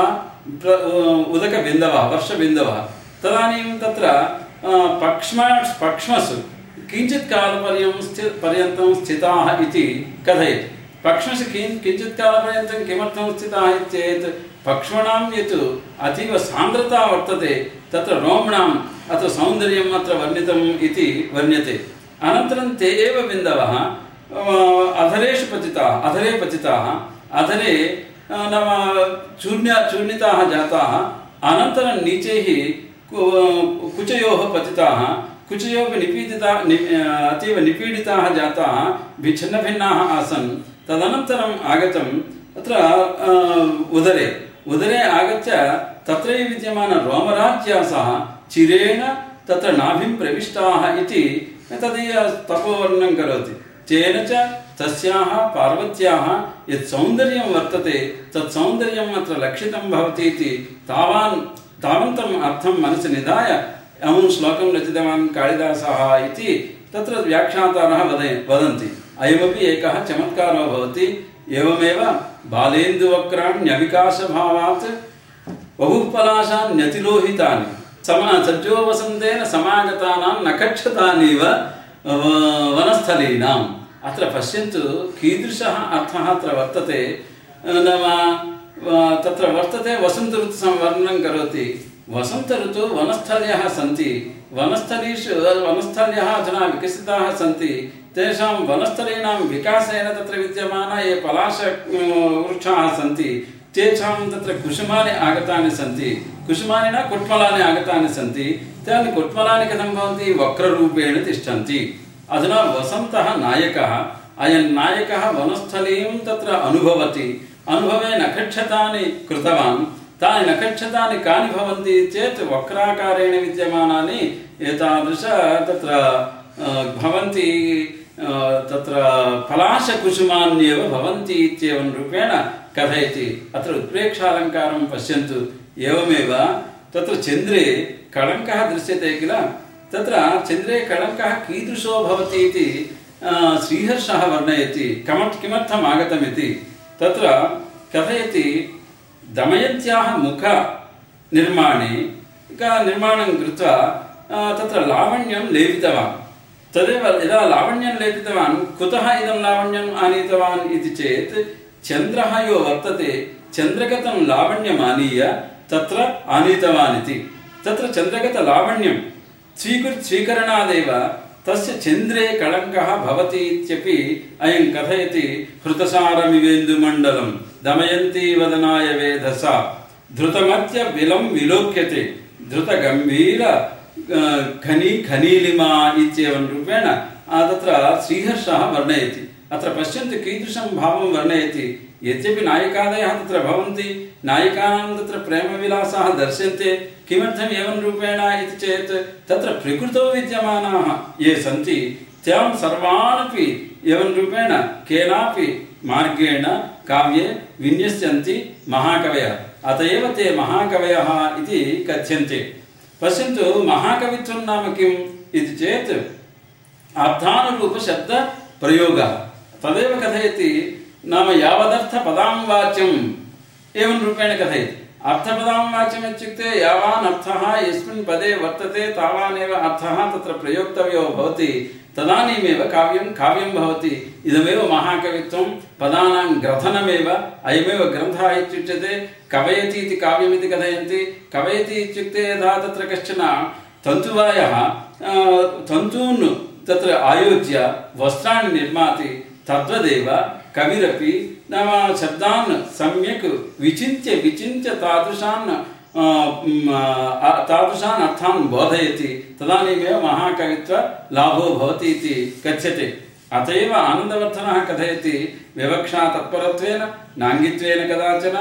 Speaker 1: उदकबिन्दवः, वर्षबिन्दवः। तदानीं तत्र पक्ष्म पक्ष्मसु किञ्चित् कालपर्यन्तं पर्यन्तं स्थिताः इति कथयति। पक्ष्मसु किं किञ्चित् कालपर्यन्तं किमर्थं स्थिताः इति चेत् पक्ष्मणां यत् अतीव सान्द्रता वर्तते, तत्र रोम्णाम् अत्र सौन्दर्यम् अत्र वर्णितम् इति वर्ण्यते। अनन्तरं ते एव बिन्दवः अधरेषु पतिताः, अधरे पतिताः, अधरे नाम चूर्ण्य चूर्णिताः जाताः। अनन्तरं नीचैः कुचयोः पतिताः, कुचयोः निपीडिता अतीव निपीडिताः जाताः, भिन्नभिन्नाः आसन्। तदनन्तरम् आगतं तत्र उदरे उदरे आगत्य तत्रैव विद्यमान रोमराज्यासः चिरेण तत्र नाभिं प्रविष्टाः इति तदीय तपोवर्णनं करोति। तेन च तस्याः पार्वत्याः यत् सौन्दर्यं वर्तते तत् सौन्दर्यम् अत्र लक्षितं भवति इति तावान् तावन्तम् अर्थं मनसि निधाय अमुं श्लोकं रचितवान् कालिदासः इति तत्र व्याख्यातारः वदन्ति। अयमपि एकः चमत्कारो भवति। एवमेव बालेन्दुवक्राण्यविकासभावात् बहुपलाशान्यतिलोहितानि समा सज्जो वसन्तेन समागतानां नखक्षतानीव वनस्थलीनाम्। अत्र पश्यन्तु कीदृशः अर्थः अत्र वर्तते। नाम तत्र वर्तते वसन्त ऋतु वर्णनं करोति। वसन्त ऋतु वनस्थल्यः सन्ति। वनस्थलीषु वनस्थल्यः अधुना विकसिताः सन्ति। तेषां वनस्थलीनां विकासेन तत्र विद्यमान ये पलाश वृक्षाः सन्ति तेषां तत्र कुसुमानि आगतानि सन्ति। कुसुमानि न कुट्मलानि आगतानि सन्ति। तानि कुट्मलानि कथं भवन्ति? वक्ररूपेण तिष्ठन्ति। अधुना वसन्तः नायकः। अयं नायकः वनस्थलीं तत्र अनुभवति। अनुभवे नखक्षतानि कृतवान्। तानि नखक्षतानि कानि भवन्ति चेत् वक्राकारेण विद्यमानानि एतादृश तत्र भवन्ति, तत्र पलाशकुसुमान्येव भवन्ति इत्येवं रूपेण कथयति। अत्र उत्प्रेक्षालङ्कारं पश्यन्तु। एवमेव तत्र चन्द्रे कलङ्कः दृश्यते किल, तत्र चन्द्रे कलङ्कः कीदृशो भवति इति श्रीहर्षः वर्णयति। कमत् किमर्थम् आगतमिति तत्र कथयति। दमयन्त्याः मुखनिर्माणे निर्माणं कृत्वा तत्र लावण्यं लेपितवान्। तदेव यदा लावण्यं लेपितवान्, कुतः इदं लावण्यम् आनीतवान् इति चेत् चन्द्रः यो वर्तते चन्द्रगतं लावण्यम् आनीय तत्र आनीतवान् इति। तत्र चन्द्रगतलावण्यं स्वीकृ स्वीकरणादेव तस्य चन्द्रे कलङ्कः भवति इत्यपि अयं कथयति। हृतसारमिवेन्दुमण्डलं दमयन्ती वदनाय वेधसा धृतमत्य विलं विलोक्यते धृतगम्भीर खनी खनीलिमा इत्येवं रूपेण तत्र श्रीहर्षः वर्णयति। अत्र पश्यन्तु कीदृशं भावं वर्णयति। यद्यपि नायकादयः तत्र भवन्ति, नायिकानां तत्र प्रेमविलासाः दर्श्यन्ते। किमर्थम् एवं रूपेण इति चेत् तत्र प्रकृतौ विद्यमानाः ये सन्ति तां सर्वानपि एवं रूपेण केनापि मार्गेण काव्ये विन्यस्यन्ति महाकवयः। अत एव ते महाकवयः इति कथ्यन्ते। पश्यन्तु, महाकवित्वं नाम किम् इति चेत् अर्थानुरूपशब्दप्रयोगः। तदेव कथयति। नाम यावदर्थ पदां वाच्यम् एवं रूपेण कथयति। अर्थपदं वाच्यम् इत्युक्ते यावान् अर्थः यस्मिन् पदे वर्तते तावानेव अर्थः तत्र प्रयोक्तव्यो भवति तदानीमेव काव्यं काव्यं भवति। इदमेव महाकवित्वं पदानां ग्रथनमेव अयमेव ग्रन्थः इत्युच्यते। कवयति इति काव्यमिति कथयन्ति। कवयति इत्युक्ते यथा तत्र कश्चन तन्तुवायः तन्तून् तत्र आयोज्य वस्त्राणि निर्माति तद्वदेव कविरपि नाम शब्दान् सम्यक् विचिन्त्य विचिन्त्य तादृशान् तादृशान् अर्थान् बोधयति तदानीमेव महाकवित्व लाभो भवति इति कथ्यते। अत एव आनन्दवर्धनः कथयति विवक्षा तत्परत्वेन नाङ्गित्वेन कदाचन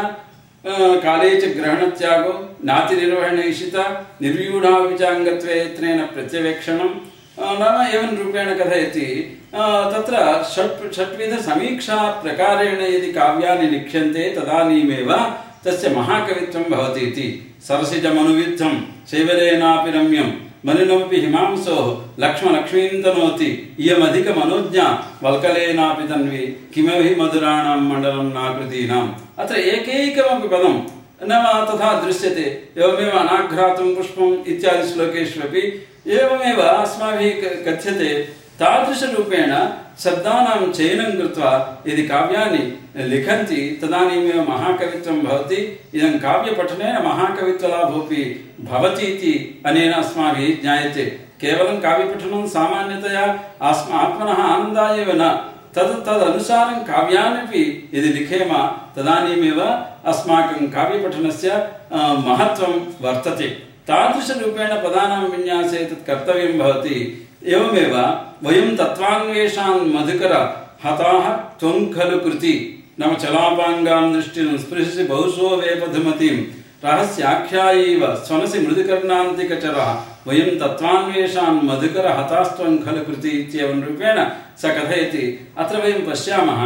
Speaker 1: काले च ग्रहणत्यागो नातिनिर्वहणैषिता निर्व्यूढाविचाङ्गत्वे यत्नेन प्रत्यवेक्षणं नाम एवं रूपेण कथयति। तत्र षट् षट्विध समीक्षा प्रकारेण यदि काव्यानि लिख्यन्ते तदानीमेव तस्य महाकवित्वं भवति इति। सरसिजमनुविद्धं शैवलेनापि रम्यं मलिनमपि हिमांसोः लक्ष्मलक्ष्मीं तनोति इयमधिकमनोज्ञा वल्कलेनापि तन्वी किमपि मधुराणां मण्डलं नाकृतीनाम्। अत्र एकैकमपि पदं नाम तथा दृश्यते। एवमेव अनाघ्रातं पुष्पम् इत्यादि श्लोकेष्वपि एवमेव अस्माभिः कथ्यते। तादृशरूपेण शब्दानां चयनं कृत्वा यदि काव्यानि लिखन्ति तदानीमेव महाकवित्वं भवति। इदं काव्यपठनेन महाकवित्वलाभोऽपि भवति इति अनेन अस्माभिः ज्ञायते। केवलं काव्यपठनं सामान्यतया अस्म आत्मनः आनन्दाय एव न, तद् तदनुसारं काव्यानपि यदि लिखेम तदानीमेव अस्माकं काव्यपठनस्य महत्त्वं वर्तते। तादृशरूपेण पदानां विन्यासे तत् कर्तव्यं भवति। एवमेव वयं तत्त्वान्वेषान् मधुकर हताः त्वं खलु कृति नाम चलापाङ्गां दृष्टिं स्पृशसि बहुशो वेपधुमतीं रहस्याख्यायैव स्वनसि मृदुकर्णान्तिकचरः वयं तत्त्वान्वेषान् मधुकर हतास्त्वं खलु कृति इत्येवं रूपेण स कथयति। अत्र वयं पश्यामः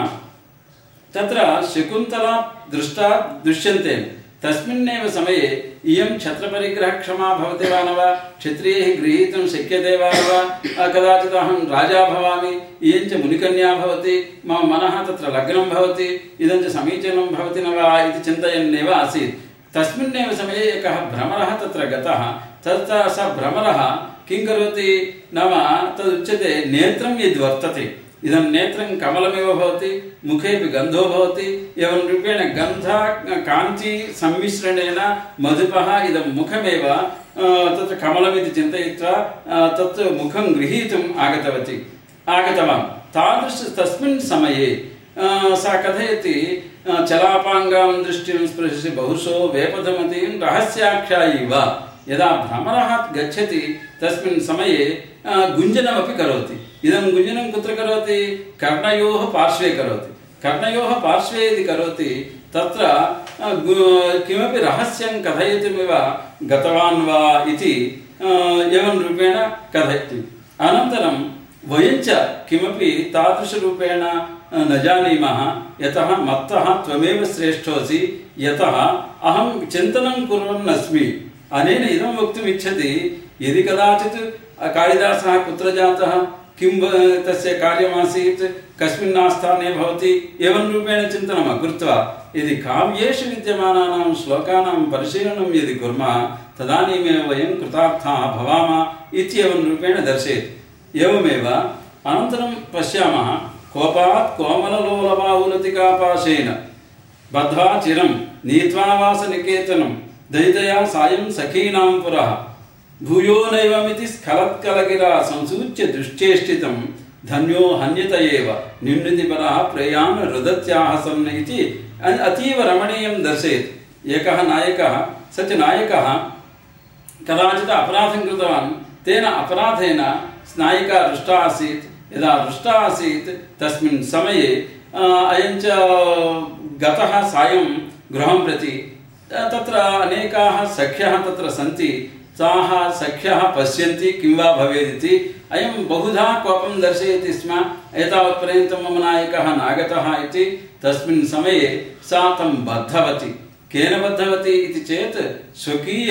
Speaker 1: तत्र शकुन्तला दृष्टा दृश्यन्ते। तस्मिन्नेव समये इयं छत्रपरिग्रहक्षमा भवति वा न वा, क्षत्रियैः गृहीतुं शक्यते वा न वा, कदाचित् अहं राजा भवामि, इयं च मुनिकन्या भवति, मम मनः तत्र लग्नं भवति, इदं च समीचीनं भवति न वा इति चिन्तयन्नेव आसीत्। तस्मिन्नेव समये एकः भ्रमरः तत्र गतः। तत्र स भ्रमरः किं करोति नाम तदुच्यते नेत्रं यद्वर्तते इदं नेत्रं कमलमेव भवति, मुखेपि गन्धो भवति। एवं रूपेण गन्ध कान्ति सम्मिश्रणेन मधुपः इदं मुखमेव तत्र कमलमिति चिन्तयित्वा तत् मुखं गृहीतुम् आगतवती आगतवान्। तादृश तस्मिन् समये सा कथयति चलापाङ्गां दृष्टिं स्पृशसि बहुशो वेपधमतीं रहस्याख्यायैव। यदा भ्रमरः गच्छति तस्मिन् समये गुञ्जनमपि करोति। इदं गुञ्जनं कुत्र करोति? कर्णयोः पार्श्वे करोति। कर्णयोः पार्श्वे यदि करोति तत्र किमपि रहस्यं कथयितुमिव गतवान् वा इति एवं रूपेण कथयति। अनन्तरं वयं च किमपि तादृशरूपेण न जानीमः, यतः मत्तः त्वमेव श्रेष्ठोऽसि, यतः अहं चिन्तनं कुर्वन् अस्मि। अनेन इदं वक्तुम् इच्छति यदि कदाचित् कालिदासः कुत्र जातः, किं तस्य कार्यमासीत्, कस्मिन् आस्थाने भवति, एवं रूपेण चिन्तनं कृत्वा यदि काव्येषु विद्यमानानां श्लोकानां परिशीलनं यदि कुर्मः तदानीमेव वयं कृतार्थाः भवामः इत्येवं रूपेण दर्शयति। एवमेव अनन्तरं पश्यामः कोपात् कोमललोलबाहुलतिकापाशेन बद्ध्वा चिरं नीत्वा वासनिकेतनं दयितया सायं सखीनां पुरः भूयो नैवमिति स्खलत्कलगिरा संसूच्य दुश्चेष्टितं धन्यो हन्यत एव निम्नितिपरः प्रेयान् रुदत्याः सन् इति अतीव रमणीयं दर्शयति। एकः नायकः स च नायकः कदाचित् अपराधं कृतवान्। तेन अपराधेन नायिका रुष्टा आसीत्। यदा रुष्टा आसीत् तस्मिन् समये अयं च गतः सायं गृहं प्रति। तत्र अनेकाः सख्यः तत्र सन्ति। ताः सख्यः पश्यन्ति किं वा भवेदिति। अयं बहुधा कोपं दर्शयति स्म, एतावत्पर्यन्तं मम नायकः नागतः इति। तस्मिन् समये सा तं बद्धवती। केन बद्धवती इति चेत् स्वकीय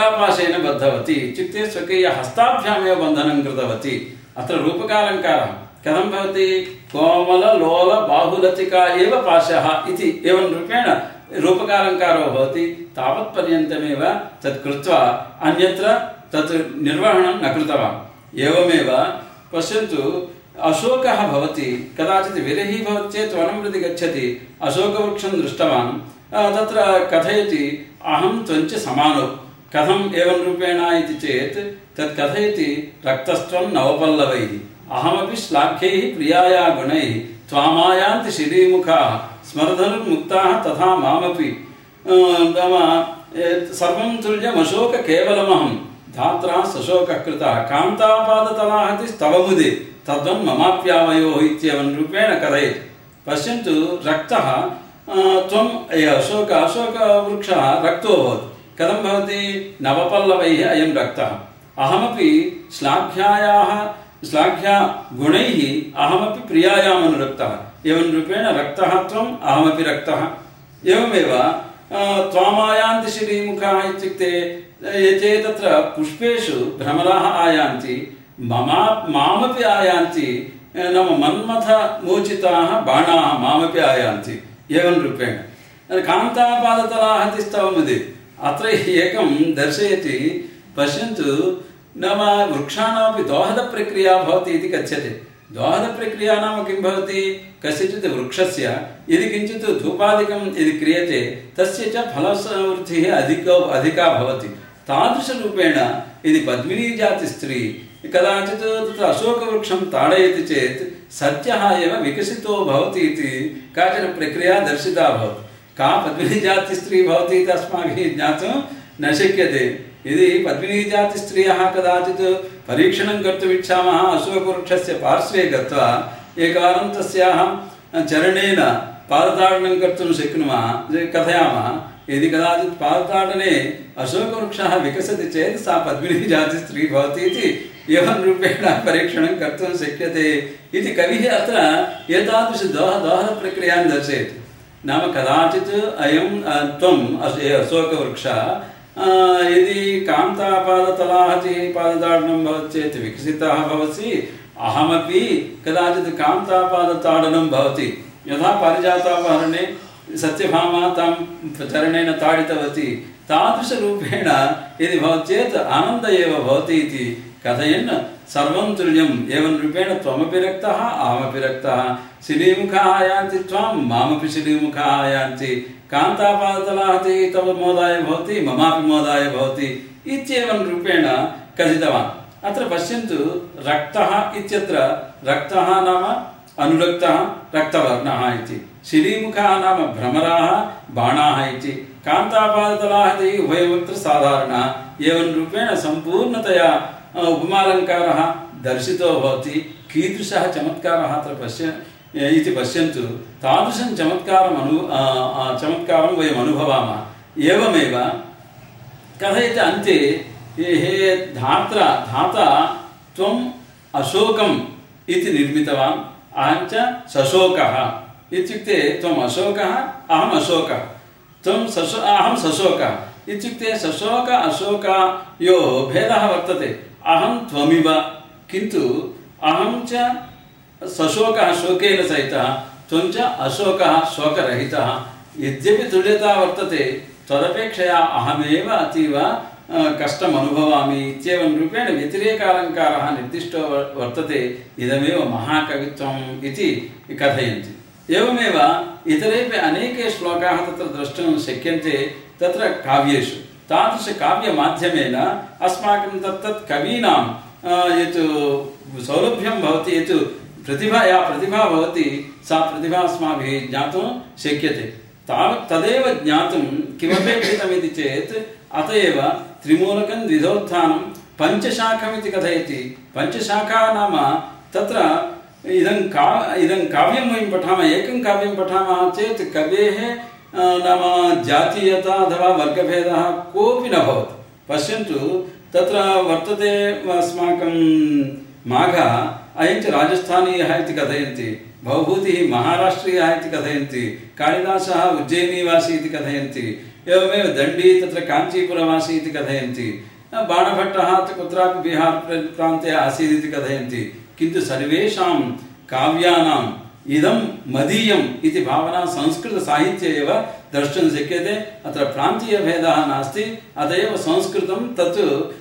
Speaker 1: कोमललोलबाहुलतिकापाशेन बद्धवती, इत्युक्ते स्वकीय हस्ताभ्यामेव बन्धनं कृतवती। अत्र रूपकालङ्कारः कथं भवति कोमल लोल बाहुलतिका एव पाशः इति एवं रूपेण रूपकालङ्कारो भवति तावत्पर्यन्तमेव तत् कृत्वा अन्यत्र तत् निर्वहणं न कृतवान् एवमेव पश्यन्तु अशोकः भवति कदाचित् विरही भवति चेत् वनं प्रति गच्छति अशोकवृक्षं दृष्टवान् तत्र कथयति अहं त्वञ्च समानौ कथम् एवं रूपेण इति चेत् तत् कथयति रक्तस्त्वं नवपल्लवैः अहमपि श्लाघ्यैः प्रियाया गुणैः त्वामायान्ति श्रीमुखाः स्मरधनुर्मुक्ताः तथा मामपि सर्वं तुल्यमशोक केवलमहं धात्रा सशोकः कृतः कान्तापादतलाहतिस्तव मुदे तद्वन् ममाप्यावयोः इत्येवं रूपेण कथयति पश्यन्तु रक्तः त्वम् अशोक अशोकवृक्षः रक्तो भवति कथं भवति नवपल्लवैः अयं रक्तः अहमपि श्लाघ्यायाः श्लाघ्या गुणैः अहमपि प्रियायाम् अनुरक्तः एवं रूपेण रक्तः त्वम् अहमपि रक्तः एवमेव त्वामायान्ति श्रीमुखाः इत्युक्ते ये तत्र पुष्पेषु भ्रमराः आयान्ति ममा मामपि आयान्ति नाम मन्मथमोचिताः बाणाः मामपि आयान्ति एवं रूपेण कान्तापादतलाहतिस्तव मुदे अत्र एकं दर्शयति पश्यन्तु नाम वृक्षाणामपि दोहदप्रक्रिया भवति इति कथ्यते दोहदप्रक्रिया नाम किं भवति कस्यचित् वृक्षस्य यदि किञ्चित् धूपादिकं यदि क्रियते तस्य च फलवृद्धिः अधिको अधिका भवति तादृशरूपेण यदि पद्मिनीजातिस्त्री कदाचित् तत्र अशोकवृक्षं ताडयति चेत् सद्यः एव विकसितो भवति इति काचन प्रक्रिया दर्शिता भवति का पद्मिनीजातिस्त्री भवति इति अस्माभिः ज्ञातुं न शक्यते यदि पद्मिनीजातिस्त्रियः कदाचित् परीक्षणं कर्तुम् इच्छामः अशोकवृक्षस्य पार्श्वे गत्वा एकवारं तस्याः चरणेन पादताडनं कर्तुं शक्नुमः कथयामः यदि कदाचित् पादताडने अशोकवृक्षः विकसति चेत् सा पद्मिनीजातिस्त्री भवति इति एवं रूपेण परीक्षणं कर्तुं शक्यते इति कविः अत्र एतादृश दोह दोहप्रक्रियां दर्शयति नाम कदाचित् अयं त्वम् अशोकवृक्षः यदि कान्तापादतलाहतिः पादताडनं भवति चेत् विकसितः भवसि अहमपि कदाचित् कान्तापादताडनं भवति यथा पारिजातापहरणे सत्यभामा तां चरणेन ताडितवती तादृशरूपेण यदि भवति चेत् आनन्द एव भवति इति कथयन् सर्वं तुल्यम् एवं रूपेण त्वमपि रक्तः अहमपि रक्तः श्रीमुखाः आयान्ति त्वां मामपि श्रीमुखाः आयान्ति कान्तापादतलाहतिः तव मोदाय भवति ममापि मोदाय भवति इत्येवं रूपेण कथितवान् अत्र पश्यन्तु रक्तः इत्यत्र रक्तः नाम अनुरक्तः रक्तवर्णः इति श्रीमुखः नाम भ्रमराः बाणाः इति कान्तापादतलाहतिः उभयमत्र साधारणः एवं रूपेण सम्पूर्णतया उपमालङ्कारः दर्शितो भवति कीदृशः चमत्कारः अत्र पश्य इति पश्यन्तु तादृशं चमत्कारम् अनु चमत्कारं वयम् अनुभवामः एवमेव कथयति अन्ते हे धात्रा धाता त्वम् अशोकम् इति निर्मितवान् अहं च सशोकः इत्युक्ते त्वम् अशोकः अहम् अशोकः त्वं सशो अहं सशोकः इत्युक्ते सशोक अशोकयोः भेदः वर्तते अहं त्वमिव किन्तु अहं च सशोकः शोकेन सहितः त्वं च अशोकः शोकरहितः यद्यपि तुल्यता वर्तते तदपेक्षया अहमेव अतीव कष्टम् अनुभवामि इत्येवं रूपेण व्यतिरेकालङ्कारः निर्दिष्टो वर्तते इदमेव महाकवित्वम् इति कथयन्ति एवमेव इतरेपि अनेके श्लोकाः तत्र द्रष्टुं शक्यन्ते तत्र काव्येषु तादृशकाव्यमाध्यमेन अस्माकं तत्तत् कवीनां यत् सौलभ्यं भवति यत् प्रतिभा या प्रतिभा भवति सा प्रतिभा अस्माभिः ज्ञातुं शक्यते तावत् तदेव ज्ञातुं किमपेक्षितमिति चेत् अत एव त्रिमूलकं द्विधोत्थानं पञ्चशाखमिति कथयति पञ्चशाखा नाम तत्र इदं का इदं काव्यं वयं पठामः एकं काव्यं पठामः चेत् कवेः नाम जातीयता अथवा वर्गभेदः कोऽपि न भवति पश्यन्तु तत्र वर्तते अस्माकं माघः अयं च राजस्थानीयः इति कथयन्ति भवभूतिः महाराष्ट्रीयः इति कथयन्ति कालिदासः उज्जयिनीवासी इति कथयन्ति एवमेव दण्डी तत्र काञ्चीपुरवासी इति कथयन्ति बाणभट्टः कुत्रापि बिहार प्रान्ते आसीत् इति कथयन्ति किन्तु सर्वेषां काव्यानाम् इदं मदीयम् इति भावना संस्कृतसाहित्ये एव द्रष्टुं शक्यते। अत्र प्रान्तीयभेदः नास्ति, अत एव संस्कृतं तत्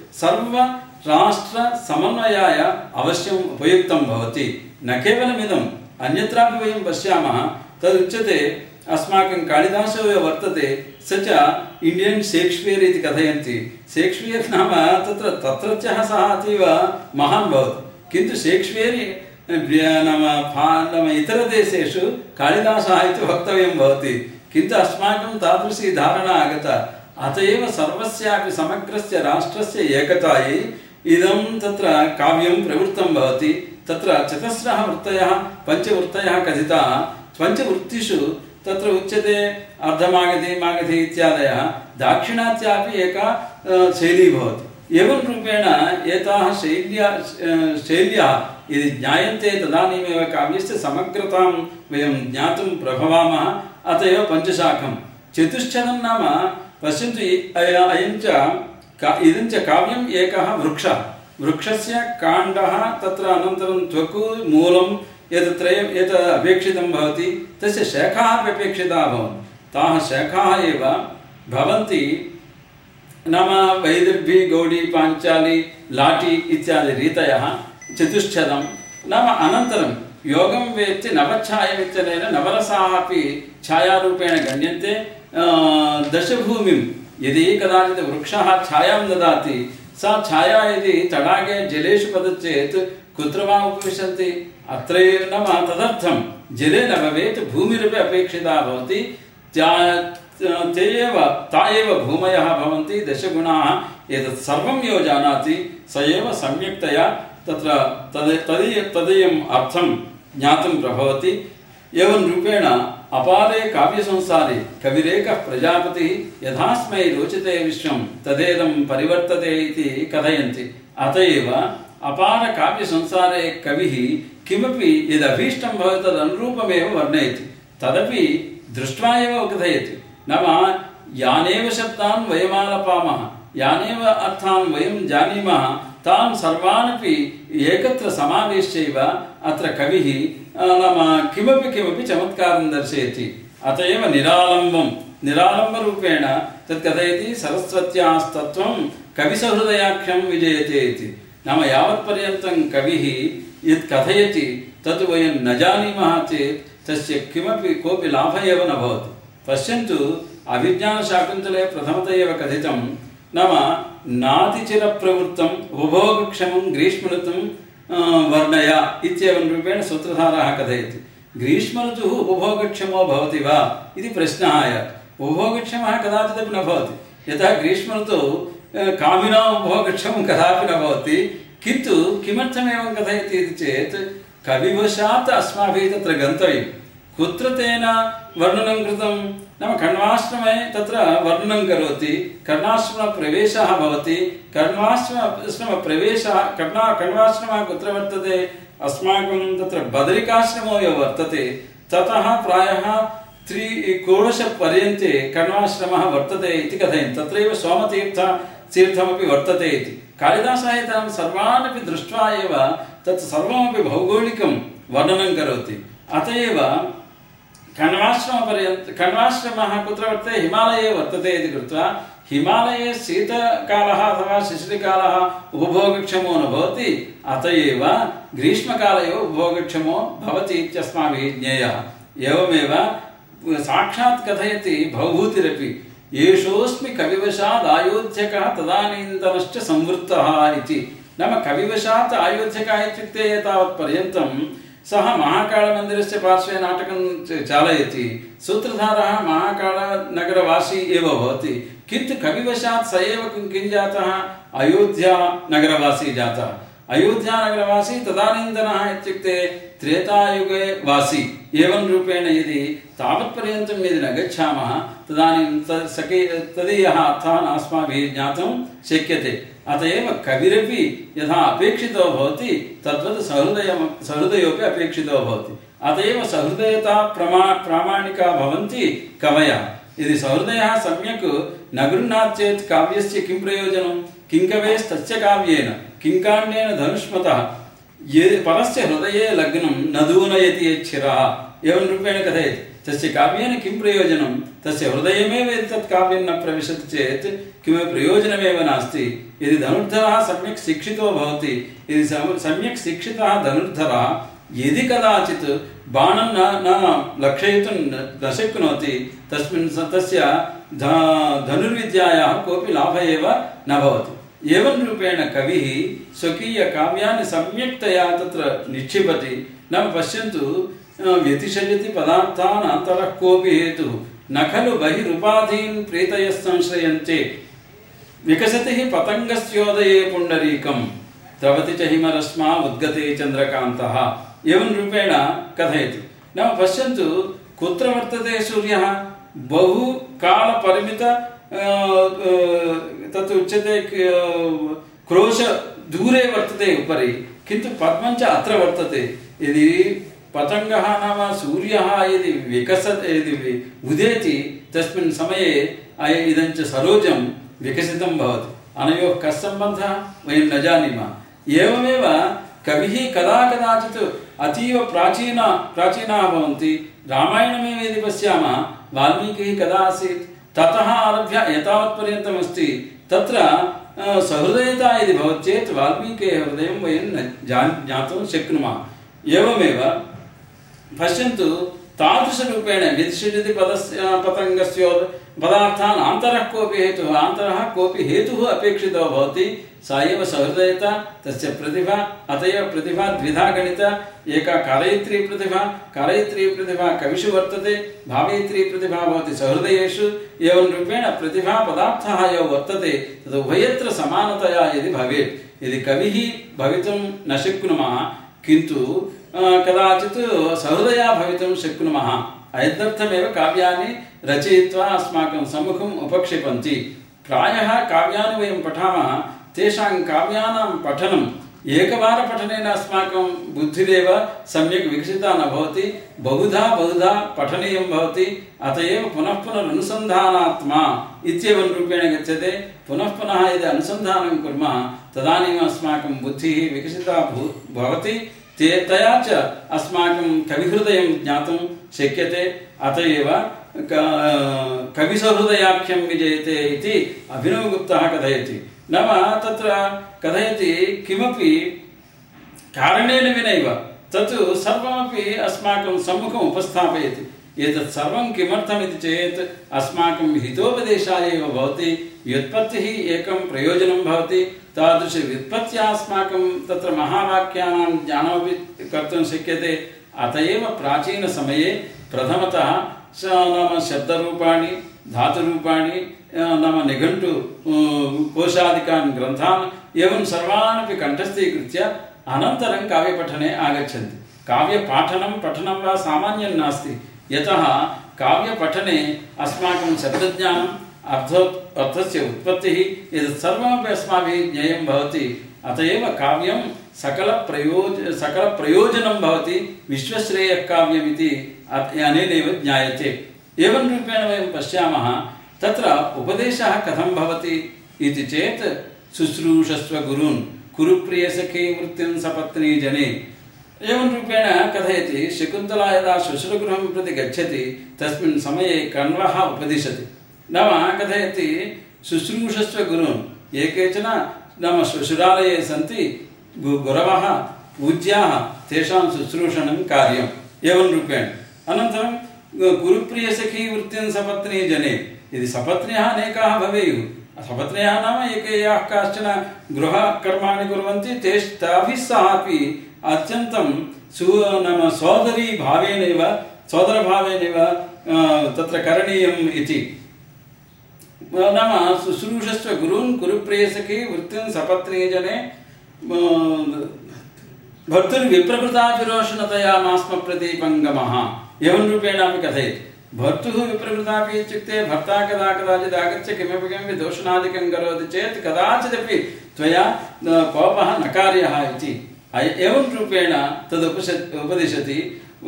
Speaker 1: सर्वराष्ट्रसमन्वयाय अवश्यम् उपयुक्तं भवति। न केवलमिदम्, अन्यत्रापि वयं पश्यामः, तदुच्यते अस्माकं कालिदासो एव वर्तते, स च इण्डियन् शेक्स्पियर् इति कथयन्ति। शेक्स्पियर् नाम तत्र तत्रत्यः सः अतीव महान् भवति, किन्तु शेक्स्पियर् नाम नाम इतरदेशेषु कालिदासः इति वक्तव्यं भवति, किन्तु अस्माकं तादृशी धारणा आगता। अत एव सर्वस्यापि समग्रस्य राष्ट्रस्य एकतायै इदं तत्र काव्यं प्रवृत्तं भवति। तत्र चतस्रः वृत्तयः पञ्चवृत्तयः कथिताः। पञ्चवृत्तिषु तत्र उच्यते अर्धमागधी मागधी इत्यादयः। दाक्षिणात्यापि एका शैली भवति। एवं रूपेण एताः शैल्या शैल्याः यदि ज्ञायन्ते तदानीमेव काव्यस्य समग्रतां वयं ज्ञातुं प्रभवामः। अत एव पञ्चशाखं। चतुश्चदं नाम पश्यन्तु, अयं च इदं च काव्यम् एकः वृक्षः। वृक्षस्य काण्डः, तत्र अनन्तरं त्वक्, मूलं, एतत्रयम् एतत् अपेक्षितं भवति। तस्य शाखाः अपि अपेक्षिताः भवन्ति। ताः शाखाः एव भवन्ति नाम वैदर्भी, गौडी, पाञ्चाली, लाटी इत्यादि रीतयः। चतुश्चदं नाम अनन्तरं योगं वेत्ति नवच्छायमित्यनेन नवरसाः अपि छायारूपेण गण्यन्ते। दशभूमिं यदि कदाचित् वृक्षः छायां ददाति, सा छाया यदि तडागे जलेषु पतति चेत् कुत्र वा उपविशन्ति? अत्र नाम तदर्थं जले न भवेत्, भूमिरपि अपेक्षिता भवति। ते एव ता एव भूमयः भवन्ति। दशगुणाः एतत् सर्वं यो जानाति स एव सम्यक्तया तत्र तद् तदीय तदीयम् अर्थं ज्ञातुं प्रभवति। एवं रूपेण अपारे काव्यसंसारे कविरेकः प्रजापतिः यथास्मै रोचते विश्वं तदेदं परिवर्तते इति कथयन्ति। अत एव अपारकाव्यसंसारे कविः किमपि यदभीष्टं भवति तदनुरूपमेव वर्णयति, तदपि दृष्ट्वा एव कथयति। नाम यानेव शब्दान् वयमालपामः, यानेव अर्थान् वयं जानीमः, तान् सर्वानपि एकत्र समावेश्यैव अत्र कविः नाम किमपि किमपि चमत्कारं दर्शयति। अत एव निरालम्बं निरालम्बरूपेण तत् कथयति। सरस्वत्यास्तत्त्वं कविसहृदयाख्यं विजयते इति। नाम यावत्पर्यन्तं कविः यत् कथयति तत् वयं न जानीमः चेत् तस्य किमपि कोऽपि लाभः एव न भवति। पश्यन्तु, अभिज्ञानशाकुन्तले प्रथमतः एव कथितं, नाम नातिचिरप्रवृत्तम् उपभोगक्षमं ग्रीष्मऋतुं वर्णय इत्येवं रूपेण सूत्रधारः कथयति। ग्रीष्मऋतुः उपभोगक्षमो भवति वा इति प्रश्नः आयाति। उपभोगक्षमः कदाचिदपि न भवति, यतः ग्रीष्मऋतौ कामिनाम् उपभोगक्षमं कदापि न भवति। किन्तु किमर्थमेवं कथयति इति चेत् कविवशात् अस्माभिः तत्र गन्तव्यं। कुत्र तेन वर्णनं कृतं? नाम कण्वाश्रमे तत्र वर्णनं करोति, कण्वाश्रमप्रवेशः भवति। कण्वाश्रमप्रवेशः कण्वा कण्वाश्रमः कुत्र वर्तते? अस्माकं तत्र बदरिकाश्रमो एव वर्तते। ततः प्रायः त्रिकोडशपर्यन्ते कण्वाश्रमः वर्तते इति कथयन्ति। तत्रैव सोमतीर्थ तीर्थमपि वर्तते इति। कालिदासः एतान् सर्वानपि दृष्ट्वा एव तत् सर्वमपि भौगोलिकं वर्णनं करोति। अत एव कण्वाश्रमपर्यन्तं कण्वाश्रमः कुत्र वर्तते? हिमालये वर्तते इति कृत्वा हिमालये शीतकालः अथवा शिशिरकालः उपभोगक्षमो न भवति। अत एव ग्रीष्मकाले उपभोगक्षमो भवति इत्यस्माभिः ज्ञेयः। एवमेव साक्षात् कथयति भवभूतिरपि, येषोऽस्मि कविवशात् आयोध्यकः तदानीन्तनश्च संवृत्तः इति। नाम कविवशात् अयोध्यकः इत्युक्ते एतावत्पर्यन्तं सः महाकालमन्दिरस्य पार्श्वे नाटकं चालयति। सूत्रधारः महाकालनगरवासी एव भवति, किन्तु कविवशात् स एव किं जातः? अयोध्यानगरवासी जातः। अयोध्यानगरवासी तदानीन्तनः इत्युक्ते त्रेतायुगे वासी। एवं रूपेण यदि तावत्पर्यन्तं यदि न गच्छामः तदानीं तदीयः अर्थान् अस्माभिः ज्ञातुं शक्यते। अत एव कविरपि यथा अपेक्षितो भवति तद्वत् सहृदयं सहृदयोपि अपेक्षितो भवति। अत एव सहृदयता प्रमा प्रामाणिका भवन्ति कवयः। यदि सहृदयः सम्यक् न गृह्णात् चेत् काव्यस्य किं प्रयोजनं? किं कवेस्तस्य काव्येन किं काण्डेन धनुष्मतः ये परस्य हृदये लग्नं न दूनयति यच्छिरः एवं रूपेण कथयति। तस्य काव्येन किं प्रयोजनं? तस्य हृदयमेव एतत् काव्यं न प्रविशति चेत् किमपि प्रयोजनमेव नास्ति। यदि धनुर्धरः सम्यक् शिक्षितो भवति, यदि सम्यक् शिक्षितः धनुर्धरः यदि कदाचित् बाणं न न लक्षयितुं न शक्नोति, तस्मिन् तस्य धनुर्विद्यायाः कोऽपि लाभः एव न भवति। एवं रूपेण कविः स्वकीयकाव्यानि सम्यक्तया तत्र निक्षिपति। नाम पश्यन्तु, व्यतिशयति पदार्थान् अन्तरः कोऽपि हेतुः न खलु बहिरुपाधीन् प्रीतयः संश्रयन्ते। विकसति हि पतङ्गस्योदये पुण्डरीकं द्रवति च हिमरश्मा उद्गते चन्द्रकान्तः एवं रूपेण कथयति। नाम पश्यन्तु, कुत्र वर्तते सूर्यः? बहु कालपरिमित तत् उच्यते क्रोश दूरे वर्तते उपरि, किन्तु पद्मं च अत्र वर्तते। यदि पतङ्गः नाम सूर्यः यदि विकसति, यदि उदेति, तस्मिन् समये इदं च सरोजं विकसितं भवति। अनयोः कः सम्बन्धः वयं न जानीमः। एवमेव कविः कदा कदाचित् अतीव प्राचीन प्राचीनाः भवन्ति। रामायणमेव यदि पश्यामः, वाल्मीकिः कदा आसीत्, ततः आरभ्य एतावत्पर्यन्तम् अस्ति। तत्र सहृदयता यदि भवति चेत् वाल्मीकेः हृदयं वयं न ज्ञातुं शक्नुमः। एवमेव पश्यन्तु, तादृशरूपेण व्यतिशयति पदस्य पतङ्गस्य पदार्थान् अन्तरः कोऽपि हेतुः अन्तरः कोऽपि हेतुः अपेक्षितो भवति, सा एव सहृदयता, तस्य प्रतिभा। अत एव प्रतिभा द्विधा गणिता। एका कारयित्री प्रतिभा, कारयित्री प्रतिभा कविषु वर्तते, भावयित्री प्रतिभा भवति सहृदयेषु। एवं रूपेण प्रतिभा पदार्थः यः वर्तते तदुभयत्र समानतया यदि भवेत्। यदि कविः भवितुं न शक्नुमः, किन्तु कदाचित् सहृदया भवितुं शक्नुमः। एतदर्थमेव काव्यानि रचयित्वा अस्माकं सम्मुखम् उपक्षिपन्ति। प्रायः काव्यानि वयं पठामः, तेषां काव्यानां पठनम् एकवारपठनेन अस्माकं बुद्धिरेव सम्यक् विकसिता न भवति, बहुधा बहुधा पठनीयं भवति। अत एव पुनः पुनः अनुसन्धानात्मा इत्येवं रूपेण गच्छते। पुनः पुनः यदि अनुसन्धानं कुर्मः, तदानीम् अस्माकं बुद्धिः विकसिता भवति। ते तया च अस्माकं कविहृदयं ज्ञातुं शक्यते। अत एव कविसहृदयाख्यं विजयते इति अभिनवगुप्तः कथयति। नाम तत्र कथयति, किमपि कारणेन विनैव तत् सर्वमपि अस्माकं सम्मुखम् उपस्थापयति। एतत् सर्वं किमर्थमिति चेत् अस्माकं हितोपदेशाय एव भवति। व्युत्पत्तिः एकं प्रयोजनं भवति। तादृशव्युत्पत्त्या अस्माकं तत्र महावाक्यानां ज्ञानमपि कर्तुं शक्यते। अत एव प्राचीनसमये प्रथमतः नाम शब्दरूपाणि, धातुरूपाणि, नाम निघण्टु कोशादिकान् ग्रन्थान् एवं सर्वानपि कण्ठस्थीकृत्य अनन्तरं काव्यपठने आगच्छन्ति। काव्यपाठनं पठनं वा सामान्यं नास्ति। यतः काव्यपठने अस्माकं शब्दज्ञानम्, अर्थो अर्थस्य उत्पत्तिः एतत् सर्वमपि अस्माभिः ज्ञेयं भवति। अत एव काव्यं सकलप्रयोज सकलप्रयोजनं भवति। विश्वश्रेयः काव्यमिति अनेनैव ज्ञायते। एवं रूपेण वयं पश्यामः, तत्र उपदेशः कथं भवति इति चेत्, शुश्रूषस्व गुरून् कुरु प्रियसखे वृत्तिं सपत्नी जने। एवं रूपेण कथयति। शकुन्तला यदा श्वशुरगृहं प्रति गच्छति, तस्मिन् समये कण्वः उपदिशति। नाम कथयति, शुश्रूषस्व गुरून्। ये केचन नाम श्वशुरालये सन्ति गुरवः पूज्याः, तेषां शुश्रूषणं कार्यम्। एवं रूपेण अनन्तरं गुरुप्रियसखी वृत्तिं सपत्नी जने। यदि सपत्न्यः अनेकाः भवेयुः, सपत्न्यः नाम एकैयाः काश्चन गृहकर्माणि कुर्वन्ति, तेषाभिः सह अपि अत्यन्तं सु नाम सोदरी भावेनैव सोदरभावेनैव तत्र करणीयम् इति। नाम शुश्रूषस्व गुरून् कुरुप्रियसखी वृत्तिं सपत्नी जने भर्तुर्विप्रकृताभिरोषणतया मास्म प्रदीपङ्गमः। एवं रूपेणापि कथयति। भर्तुः विप्रकृतापि इत्युक्ते भर्ता कदा कदाचित् आगत्य किमपि किमपि दोषणादिकं करोति चेत् कदाचिदपि त्वया कोपः न कार्यः इति। एवं रूपेण तदुपश उपदिशति।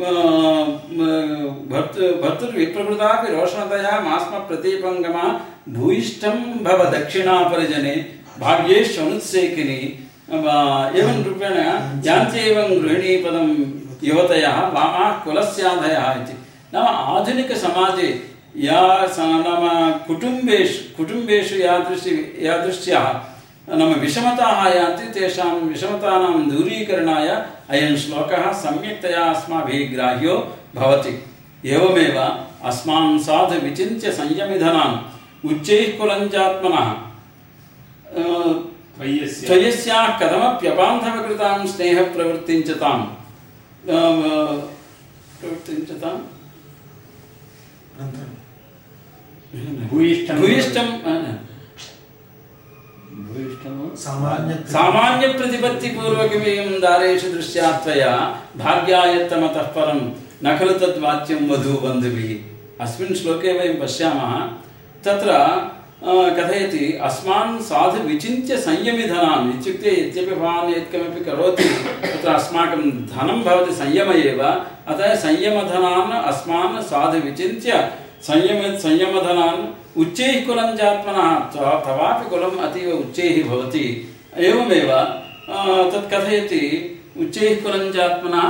Speaker 1: भर्तुर्विप्रकृतापि रोषणतया मास्म प्रदीपङ्गमः भूयिष्ठं भव दक्षिणापरिजने भाग्येष्वनुत्सेकिनी एवं रूपेण यान्ति एवं गृहिणीपदं युवतयः वामाः कुलस्याधयः इति। नाम आधुनिकसमाजे या नाम कुटुम्बेषु कुटुम्बेषु यादृशी यादृश्याः नाम विषमताः यान्ति तेषां विषमतानां दूरीकरणाय अयं श्लोकः सम्यक्तया अस्माभिः ग्राह्यो भवति। एवमेव अस्मान् साधु विचिन्त्य संयमिधनान् उच्चैः कुलञ्चात्मनः त्वयस्याः कथमप्यपान्धवकृतां स्नेहप्रवृत्तिं च तां प्रवृत्तिं च तां भूयिष्ठं सामान्य प्रतिपत्तिपूर्वकमेयं दारेषु दृश्यात्वया भाग्यायत्तमतः परं न खलु तद्वाच्यं वधू बन्धुभिः। अस्मिन् श्लोके वयं पश्यामः तत्र कथयति अस्मान् साधु विचिन्त्य संयमिधनान् इत्युक्ते यद्यपि भवान् यत्किमपि करोति तत्र अस्माकं धनं भवति संयम एव। अतः संयमधनान् अस्मान् साधु विचिन्त्य संयम संयमधनान् उच्चैः कुलञ्चात्मनः तवापि कुलम् अतीव उच्चैः भवति। एवमेव तत् कथयति उच्चैः कुलञ्चात्मनः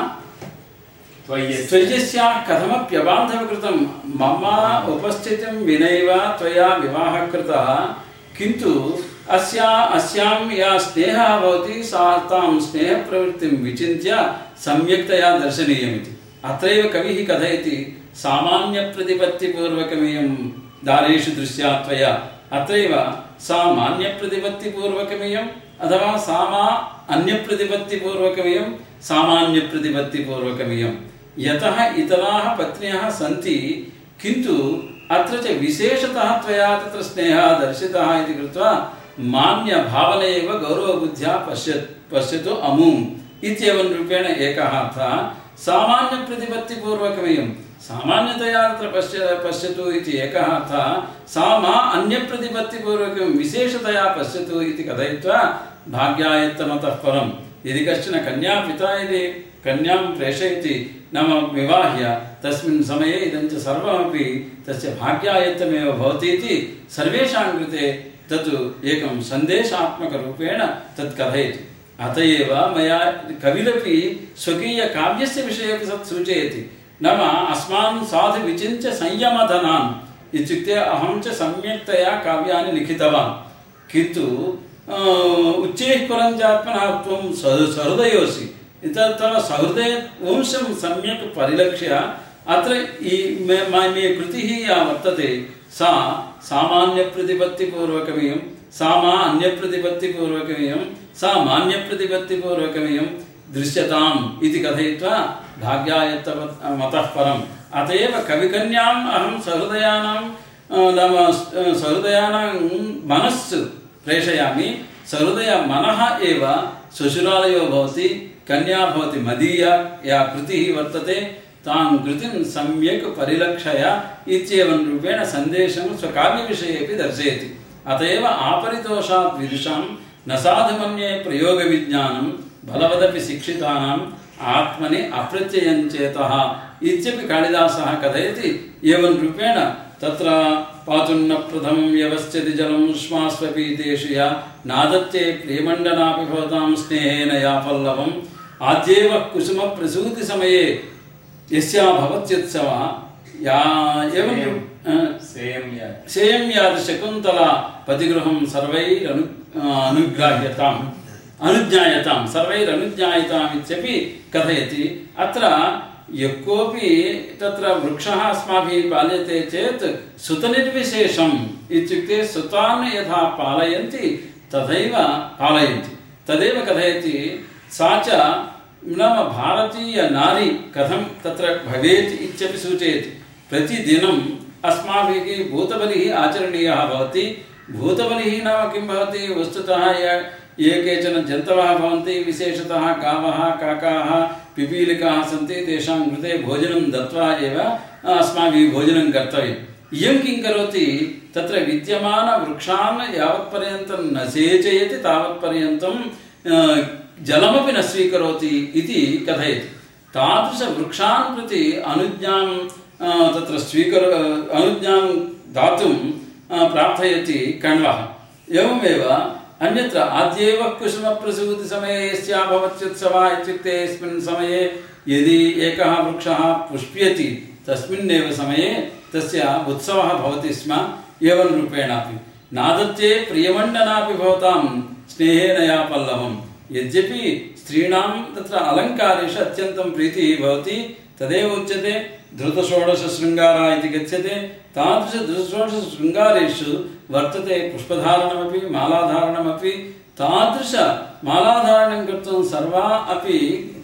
Speaker 1: त्वयस्याः कथमप्यबान्धवकृतं मम उपस्थितिं विनैव त्वया विवाहः कृतः किन्तु अस्या अस्यां या स्नेहः भवति सा तां स्नेहप्रवृत्तिं विचिन्त्य सम्यक्तया दर्शनीयमिति। अत्रैव कविः कथयति सामान्यप्रतिपत्तिपूर्वकमेयं दारेषु दृश्या त्वया। अत्रैव सामान्यप्रतिपत्तिपूर्वकमेयम् अथवा सामा अन्यप्रतिपत्तिपूर्वकमेयं सामान्यप्रतिपत्तिपूर्वकमेयं। यतः इतराः पत्न्यः सन्ति किन्तु अत्र च विशेषतः त्वया तत्र स्नेहः दर्शितः इति कृत्वा मान्यभावने एव गौरवबुद्ध्या पश्य पश्यतु अमुम् इत्येवं रूपेण एकः अर्थः। सामान्यप्रतिपत्तिपूर्वकमेयं सामान्यतया अत्र पश्य पश्यतु इति एकः अर्थः। सा मा अन्यप्रतिपत्तिपूर्वकं विशेषतया पश्यतु इति कथयित्वा भाग्यायत्तमतः परं यदि कश्चन कन्यापिता यदि कन्यां प्रेषयति नाम विवाह्य तस्मिन् समये इदं च सर्वमपि तस्य भाग्यायत्तमेव भवति इति सर्वेषां कृते तत् एकं सन्देशात्मकरूपेण तत् कथयति। अत एव मया कविरपि स्वकीयकाव्यस्य विषये अपि तत् सूचयति। नाम अस्मान् साधु विचिन्त्य संयमधनान् इत्युक्ते अहं च सम्यक्तया काव्यानि लिखितवान् किन्तु उच्चैः कुलञ्चात्मनः त्वं सहृदयोऽसि तव सहृदय वंशं सम्यक् परिलक्ष्य अत्र मे कृतिः या वर्तते सा सामान्यप्रतिपत्तिपूर्वकमेयं सा मा अन्यप्रतिपत्तिपूर्वकमेयं सा मान्यप्रतिपत्तिपूर्वकमेयं दृश्यताम् इति कथयित्वा भाग्यायत्तमतः परम्। अत एव कविकन्याम् अहं सहृदयानां नाम सहृदयानां मनस्सु प्रेषयामि। सहृदय मनः एव श्वशुरालयो भवति कन्या भवति मदीया या कृतिः वर्तते तां कृतिं सम्यक् परिलक्षय इत्येवं रूपेण सन्देशं स्वकाव्यविषये अपि दर्शयति। अत एव आपरितोषात् विदुषां न साधु मन्ये प्रयोगविज्ञानं बलवदपि शिक्षितानाम् आत्मनि अप्रत्ययं चेतः इत्यपि कालिदासः कथयति। एवं रूपेण तत्र पातुन्न प्रथमं व्यवस्थिति जलं श्वास्वपीतेषु या नादत्ते प्रियमण्डनापि भवतां स्नेहेन या पल्लवम् आद्येव कुसुमप्रसूतिसमये यस्या भवत्युत्सवः या एवं सेयं याद शकुन्तला पतिगृहं सर्वैरनु अनुग्राह्यताम् अनुज्ञायतां सर्वैरनुज्ञायताम् इत्यपि कथयति। अत्र यः कोऽपि तत्र वृक्षः अस्माभिः पाल्यते चेत् सुतनिर्विशेषम् इत्युक्ते सुतान् यथा पालयन्ति तथैव पालयन्ति तदेव कथयति। सा च नाम भारतीय नारी कथं तत्र भवेत् इत्यपि सूचयति। प्रतिदिनम् अस्माभिः भूतबलिः आचरणीयः भवति। भूतबलिः नाम किं भवति वस्तुतः ये केचन जन्तवः भवन्ति विशेषतः गावः काकाः पिपीलिकाः सन्ति तेषां कृते भोजनं दत्वा एव अस्माभिः भोजनं कर्तव्यम्। इयं किं करोति तत्र विद्यमानवृक्षान् यावत्पर्यन्तं न सेचयति तावत्पर्यन्तं जलमपि न स्वीकरोति इति कथयति। तादृशवृक्षान् प्रति अनुज्ञां तत्र स्वीकर अनुज्ञां दातुं प्रार्थयति कण्वः। एवमेव अन्यत्र आद्येव कुसुमप्रसूतिसमये यस्या भवत्युत्सवः इत्युक्ते यस्मिन् समये यदि एकः वृक्षः पुष्प्यति तस्मिन्नेव समये तस्य उत्सवः भवति स्म एवं रूपेणापि नादत्ते प्रियमण्डनापि भवतां स्नेहेन या पल्लवम् यद्यपि स्त्रीणां तत्र अलङ्कारेषु अत्यन्तं प्रीतिः भवति तदेव उच्यते धृतषोडशशृङ्गारः इति गच्छते तादृशधृतषोडशशृङ्गारेषु वर्तते पुष्पधारणमपि मालाधारणमपि तादृशमालाधारणं कर्तुं सर्वा अपि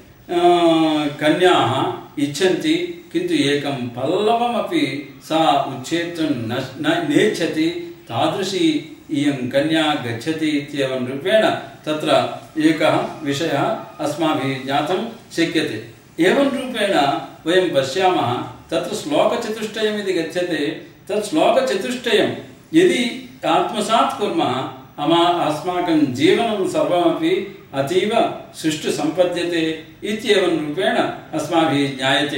Speaker 1: कन्याः इच्छन्ति किन्तु एकं पल्लवमपि सा उच्छेत्तुं न नेच्छति तादृशी इयं कन्या गच्छति इत्येवं रूपेण तत्र एकः विषयः अस्माभिः ज्ञातुं शक्यते। एवं रूपेण वयं पश्यामः तत्र श्लोकचतुष्टयम् इति गच्छते तत् श्लोकचतुष्टयं यदि आत्मसात् कुर्मः अमा अस्माकं जीवनं सर्वमपि अतीव सुष्ठु सम्पद्यते इत्येवं रूपेण अस्माभिः ज्ञायते।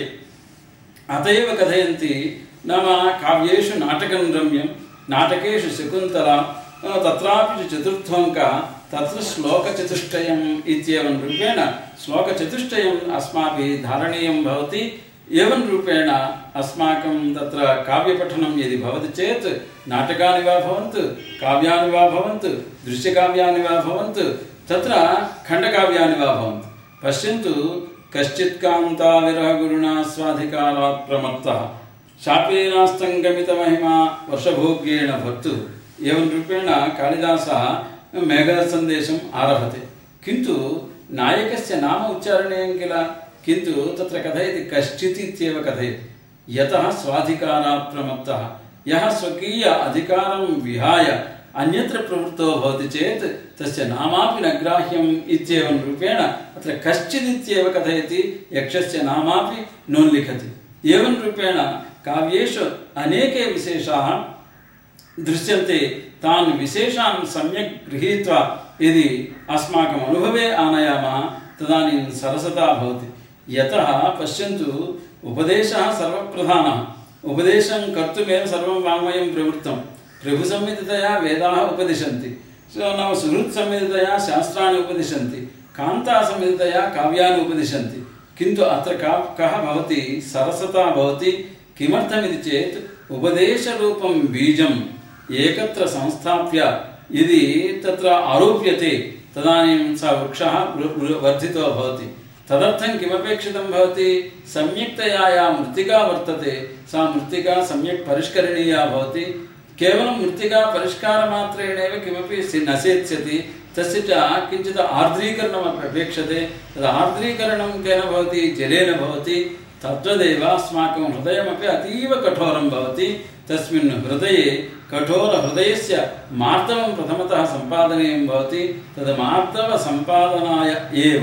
Speaker 1: अत एव कथयन्ति नाम काव्येषु नाटकं रम्यं नाटकेषु शकुन्तला तत्रापि चतुर्थोऽङ्कः तत्र श्लोकचतुष्टयम् इत्येवं रूपेण श्लोकचतुष्टयम् अस्माभिः धारणीयं भवति। एवं रूपेण अस्माकं तत्र काव्यपठनं यदि भवति चेत् नाटकानि वा भवन्तु काव्यानि वा भवन्तु दृश्यकाव्यानि वा भवन्तु तत्र खण्डकाव्यानि वा भवन्तु पश्यन्तु कश्चित् कान्ता विरहगुरुणा स्वाधिकारात् प्रमत्तः शापेनास्तङ्गमितमहिमा वर्षभोग्येण भर्तुः एवं रूपेण कालिदासः मेघसन्देशम् आरभते किन्तु नायकस्य नाम उच्चारणीयं किल किन्तु तत्र कथयति कश्चित् इत्येव कथयति यतः स्वाधिकारात् प्रमत्तः यः स्वकीय अधिकारं विहाय अन्यत्र प्रवृत्तो भवति चेत् तस्य नामापि न ग्राह्यम् इत्येवं रूपेण अत्र कश्चित् इत्येव कथयति यक्षस्य नामापि नोल्लिखति। एवं रूपेण काव्येषु अनेके विशेषाः दृश्यन्ते तान् विशेषान् सम्यक् गृहीत्वा यदि अस्माकम् अनुभवे आनयामः तदानीं सरसता भवति। यतः पश्यन्तु उपदेशः सर्वप्रधानः उपदेशं कर्तुमेव सर्वं वाङ्मयं प्रवृत्तं प्रभुसम्मिततया वेदाः उपदिशन्ति नाम सुहृत्सम्मिततया शास्त्राणि उपदिशन्ति कान्तासम्मिततया काव्यानि उपदिशन्ति किन्तु अत्र का कः भवति सरसता भवति किमर्थमिति चेत् उपदेशरूपं बीजम् एकत्र संस्थाप्य यदि तत्र आरोप्यते तदानीं स वृक्षः वर्धितो भवति। तदर्थं किमपेक्षितं भवति सम्यक्तया या मृत्तिका वर्तते सा मृत्तिका सम्यक् परिष्करणीया भवति। केवलं मृत्तिका परिष्कारमात्रेणेव किमपि न सेत्स्यति तस्य च किञ्चित् आर्द्रीकरणम् अपेक्षते। तद् आर्द्रीकरणं केन भवति जलेन भवति। तद्वदेव अस्माकं हृदयमपि अतीव कठोरं भवति। तस्मिन् हृदये कठोरहृदयस्य मार्दवं प्रथमतः सम्पादनीयं भवति। तद् मार्दवसम्पादनाय एव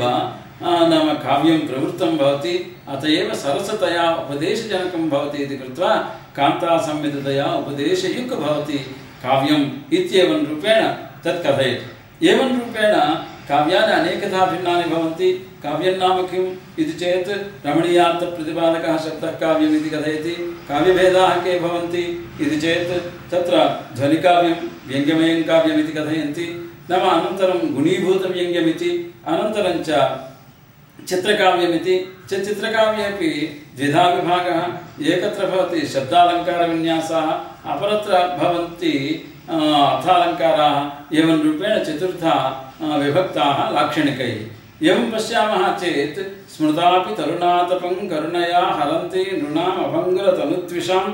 Speaker 1: नाम काव्यं प्रवृत्तं भवति। अत एव सरसतया उपदेशजनकं भवति इति कृत्वा कान्तासम्मिततया उपदेशयुक् भवति काव्यम् इत्येवं रूपेण तत् कथयति। एवं रूपेण काव्यानि अनेकधा भिन्नानि भवन्ति। काव्यं नाम किम् इति चेत् रमणीयार्थप्रतिपादकः शब्दः काव्यम् इति कथयति। काव्यभेदाः के भवन्ति इति चेत् तत्र ध्वनिकाव्यं व्यङ्ग्यमयं काव्यम् इति कथयन्ति नाम अनन्तरं गुणीभूतव्यङ्ग्यमिति अनन्तरं च चित्रकाव्यमिति चित्रकाव्येपि द्विधा विभागः एकत्र भवति शब्दालङ्कारविन्यासाः अपरत्र भवन्ति अर्थालङ्काराः एवं रूपेण चतुर्था विभक्ताः लाक्षणिकैः। एवं पश्यामः चेत् स्मृतापि तरुणातपं करुणया हरन्ति नृणाम् अभङ्गुरतनुद्विषां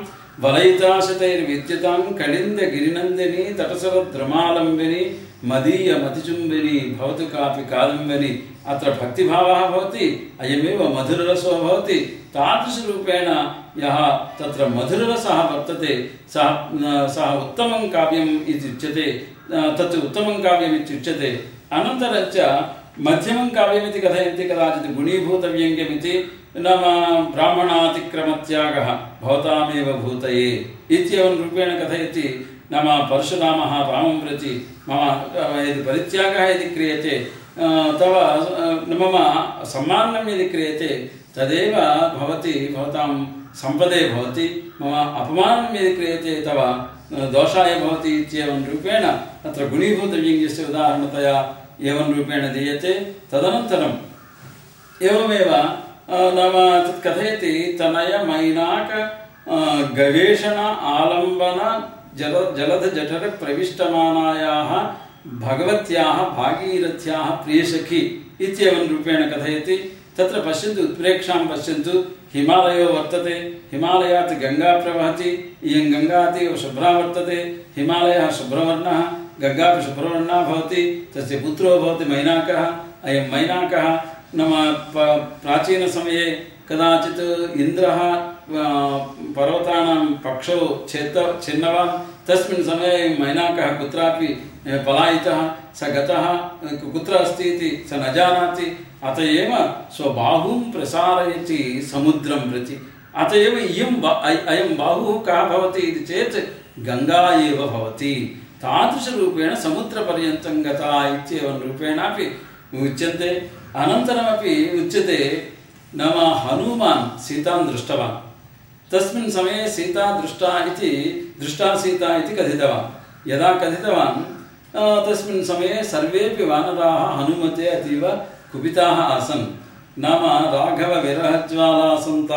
Speaker 1: वलयिताशतैर्विद्युतां कलिन्दगिरिनन्दिनी तटसरद्रमालम्बिनी मदीयमतिचुम्बिनी भवतु कापि कादम्बिनी। अत्र भक्तिभावः भवति अयमेव मधुररसो भवति। तादृशरूपेण यः तत्र मधुररसः वर्तते सः सः उत्तमं काव्यम् इति उच्यते। तत् उत्तमं काव्यम् इत्युच्यते। अनन्तरं च मध्यमं काव्यमिति कथयन्ति कदाचित् गुणीभूतव्यङ्ग्यमिति नाम ब्राह्मणातिक्रमत्यागः भवतामेव भूतये इत्येवं रूपेण कथयति। नाम परशुरामः रामं प्रति मम यदि परित्यागः यदि क्रियते तव मम सम्माननं यदि क्रियते तदेव भवति भवतां सम्पदे भवति। मम अपमानं यदि क्रियते तव दोषाय भवति इत्येवं रूपेण अत्र गुणीभूतव्यङ्ग्यस्य उदाहरणतया एवं रूपेण दीयते। तदनन्तरम् एवमेव नाम तत् कथयति तनय मैनाक गवेषण आलम्बन जल जलधजठर प्रविष्टमानायाः भगवत्याः भागीरथ्याः प्रियसखी इत्येवं रूपेण कथयति। तत्र पश्यन्तु, उत्प्रेक्षां पश्यन्तु। हिमालयो वर्तते, हिमालयात् गंगा प्रवहति, इयं गंगा अतीव शुभ्रा वर्तते, हिमालयः शुभ्रवर्णः, गंगापि शुभ्रवर्णा भवति, तस्य पुत्रो भवति मैनाकः। अयं मैनाकः नाम प्राचीनसमये कदाचित् इन्द्रः पर्वतानां पक्षौ छेत्त छिन्नवान्, तस्मिन् समये मैनाकः कुत्रापि पलायितः, स गतः कुत्र अस्ति इति स न जानाति। अत एव स्वबाहुं प्रसारयति समुद्रं प्रति। अत एव इयं अयं बाहुः कः भवति इति चेत् गङ्गा एव भवति। तादृशरूपेण समुद्रपर्यन्तं गता इत्येवं रूपेणापि उच्यते। अनन्तरमपि उच्यते नाम हनुमान् सीतां दृष्टवान्। तस्मिन् समये सीता दृष्टा इति दृष्टा सीता इति कथितवान्। यदा कथितवान् तस्मिन् समये सर्वेपि वानराः हनुमते अतीव कुपिताः आसन्। नाम राघव विरहज्वाला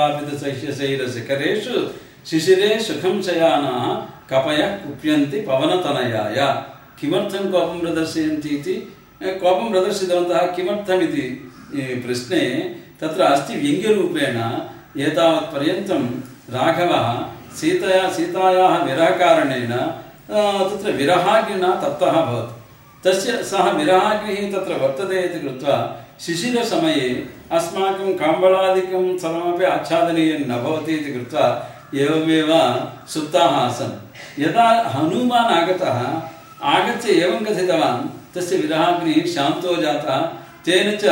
Speaker 1: सन्तापितशैलशिखरेषु शिशिरे सुखं शयानाः कपयः कुप्यन्ति पवनतनयाय। किमर्थं कोपं प्रदर्शयन्ति इति कोपं प्रदर्शितवन्तः किमर्थमिति प्रश्ने तत्र अस्ति व्यङ्ग्यरूपेण। एतावत्पर्यन्तं राघवः सीतया सीतायाः विरहकारणेन तत्र विरहाग्निना तप्तः भवति। तस्य सः विरहाग्निः तत्र वर्तते इति कृत्वा शिशिरसमये अस्माकं काम्बलादिकं सर्वमपि आच्छादनीयं न भवति इति कृत्वा एवमेव सुप्ताः आसन्। यदा हनुमान् आगतः आगत्य एवं कथितवान्, तस्य विरहाग्निः शान्तो जातः, तेन च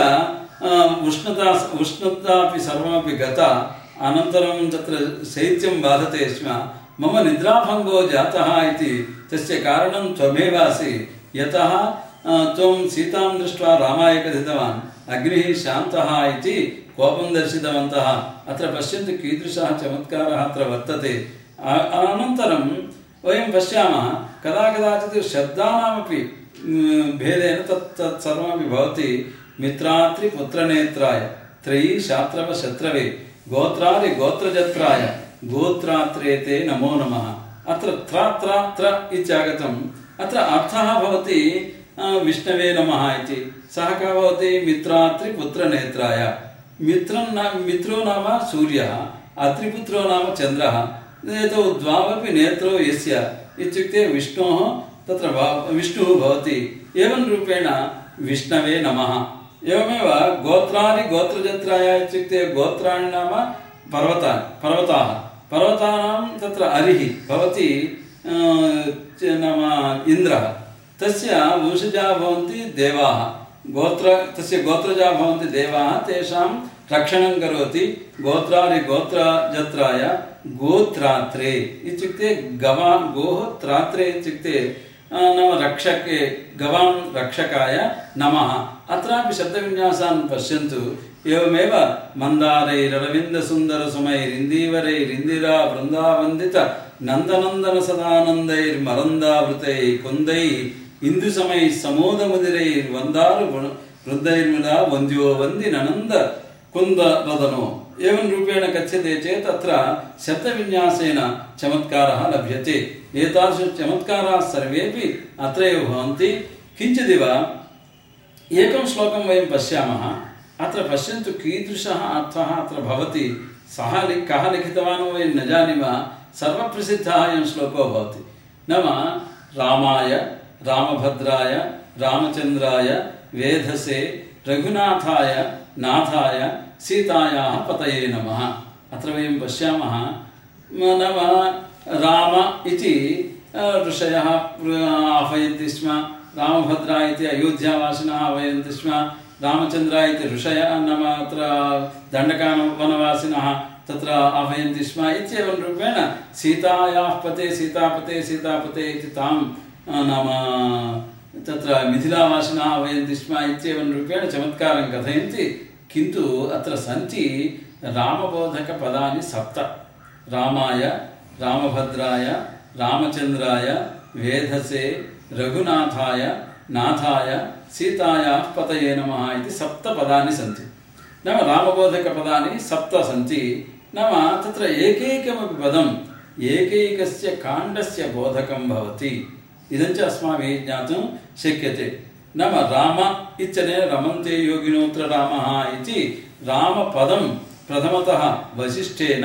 Speaker 1: उष्णता उष्णता अपि सर्वमपि गता। अनन्तरं तत्र शैत्यं बाधते स्म, मम निद्राभङ्गो जातः इति तस्य कारणं त्वमेवासि। यतः त्वं सीतां दृष्ट्वा रामाय कथितवान्, अग्निः शान्तः इति कोपं दर्शितवन्तः। अत्र पश्यन्तु कीदृशः चमत्कारः अत्र वर्तते। अनन्तरं वयं पश्यामः कदा कदाचित् शब्दानामपि भेदेन तत् तत् सर्वमपि भवति। मित्रात्रिपुत्रनेत्राय त्रयी शात्रव शत्रवे गोत्रादि गोत्रजत्राय गोत्रात्रे ते नमो नमः। अत्र त्र त्र त्र इत्यागतम्। अत्र अर्थः भवति विष्णवे नमः इति। सः कः भवति? मित्रात्रिपुत्रनेत्राय। मित्रं नाम मित्रो नाम सूर्यः, अत्रिपुत्रो नाम चन्द्रः। एतौ द्वावपि नेत्रौ यस्य इत्युक्ते विष्णोः तत्र विष्णुः भवति। एवं रूपेण विष्णवे नमः। एवमेव गोत्रादि गोत्रजत्राय इत्युक्ते गोत्राणि नाम पर्वता पर्वताः पर्वतानां तत्र हरिः भवति नाम इन्द्रः। तस्य वंशजा भवन्ति देवाः। गोत्र तस्य गोत्रजा भवन्ति देवाः, तेषां रक्षणं करोति। गोत्रादि गोत्रजत्राय गोत्रात्रे इत्युक्ते गवां गोः त्रात्रे इत्युक्ते नाम रक्षके गवां रक्षकाय नमः। अत्रापि शब्दविन्यासान् पश्यन्तु। एवमेव मन्दारैररविन्दसुन्दरसुमैरिन्दीवरैरिन्दिरा वृन्दावन्दित नन्दनन्दन सदानन्दैर्मरन्दावृतैः कुन्दैः इन्दुसमैः समोदमुदिरैर्वन्दारु वृद्धैर्मुदा वन्द्यो वन्दिननन्द कुन्दरदनो। एवं रूपेण कथ्यते चेत् अत्र शब्दविन्यासेन चमत्कारः लभ्यते। एतादृशचमत्काराः सर्वेपि अत्रैव भवन्ति। किञ्चिदिव एकं श्लोकं वयं पश्यामः। अत्र पश्यन्तु कीदृशः अर्थः अत्र भवति। सः कः लिखितवान् वयं न जानीमः। सर्वप्रसिद्धः अयं श्लोको भवति। नाम रामाय रामभद्राय रामचन्द्राय वेधसे रघुनाथाय नाथाय सीतायाः पतये नमः। अत्र वयं पश्यामः नाम राम इति ऋषयः आह्वयन्ति स्म, रामभद्रा इति अयोध्यावासिनः आह्वयन्ति स्म, रामचन्द्र इति ऋषयः नाम अत्र दण्डकारवनवासिनः तत्र आह्वयन्ति स्म। इत्येवं रूपेण सीतायाः पते सीतापते सीतापते इति तां नाम तत्र मिथिलावासिनः आह्वयन्ति स्म। इत्येवं रूपेण चमत्कारं कथयन्ति। किन्तु अत्र सन्ति रामबोधकपदानि सप्त। रामाय रामभद्राय रामचंद्राय वेधसे रघुनाथाय नाथाय सीतायाः पतये नमः इति सप्त पदानि सन्ति। नाम रामबोधकपदानि सप्त सन्ति। नाम तत्र एकैकमपि पदम् एकैकस्य काण्डस्य बोधकं भवति। इदं च अस्माभिः ज्ञातुं शक्यते। नाम राम इत्यनेन रमन्ते योगिनोऽत्र रामः इति रामपदं प्रथमतः वसिष्ठेन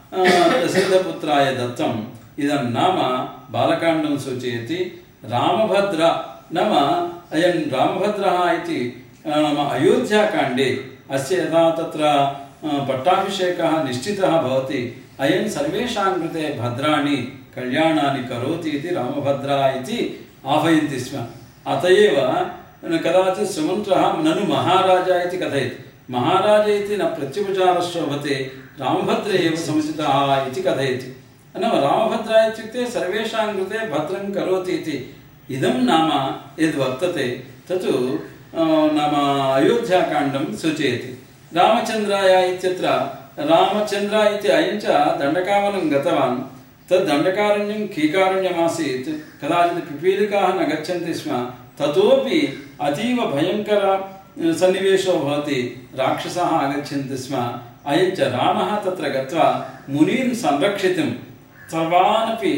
Speaker 1: दशरथपुत्राय दत्तम्। इदं नाम बालकाण्डं सूचयति। रामभद्र नाम अयं रामभद्रः इति नाम अयोध्याकाण्डे अस्य यदा तत्र पट्टाभिषेकः निश्चितः भवति, अयं सर्वेषां कृते भद्राणि कल्याणानि करोति इति रामभद्रः इति आह्वयन्ति स्म। अत एव कदाचित् सुमन्त्रः ननु महाराजा इति कथयति। महाराज इति न प्रत्युपचारः शोभते, रामभद्र एव संस्थितः इति कथयति। नाम रामभद्रः इत्युक्ते सर्वेषां कृते भद्रं करोति इति। इदं नाम यद् वर्तते तत् नाम अयोध्याकाण्डं सूचयति। रामचन्द्राय इत्यत्र रामचन्द्र इति अयं च दण्डकावनं गतवान्। तद् दण्डकारण्यं कीकारण्यमासीत्। कदाचित् पिपीलिकाः न गच्छन्ति स्म। ततोपि अतीव भयङ्कर सन्निवेशो भवति, राक्षसाः आगच्छन्ति स्म। अयं च रामः तत्र गत्वा मुनीन् संरक्षितुं सर्वानपि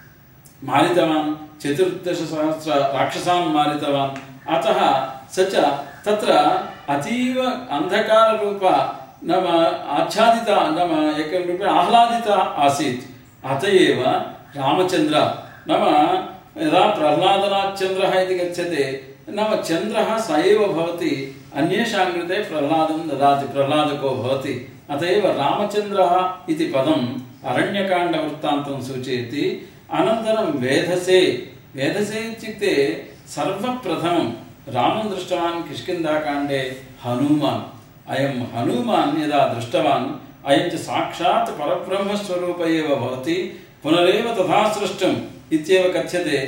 Speaker 1: मारितवान्। चतुर्दशसहस्र राक्षसान् मारितवान्। अतः स च तत्र अतीव अन्धकाररूप नाम आच्छादिता नाम एकं रूपेण आह्लादिता आसीत्। अत एव रामचन्द्र नाम यदा प्रह्लादनाच्चन्द्रः इति गच्छते, नाम चन्द्रः स एव भवति, अन्येषां कृते प्रह्लादं ददाति, प्रह्लादको भवति। अत एव रामचन्द्रः इति पदम् अरण्यकाण्डवृत्तान्तं सूचयति। अनन्तरं वेधसे वेधसे इत्युक्ते सर्वप्रथमं रामं दृष्टवान् किष्किन्धाकाण्डे हनुमान्। अयं हनुमान् यदा दृष्टवान्, अयं च साक्षात् परब्रह्मस्वरूप एव भवति, पुनरेव तथा सृष्टम् इत्येव कथ्यते।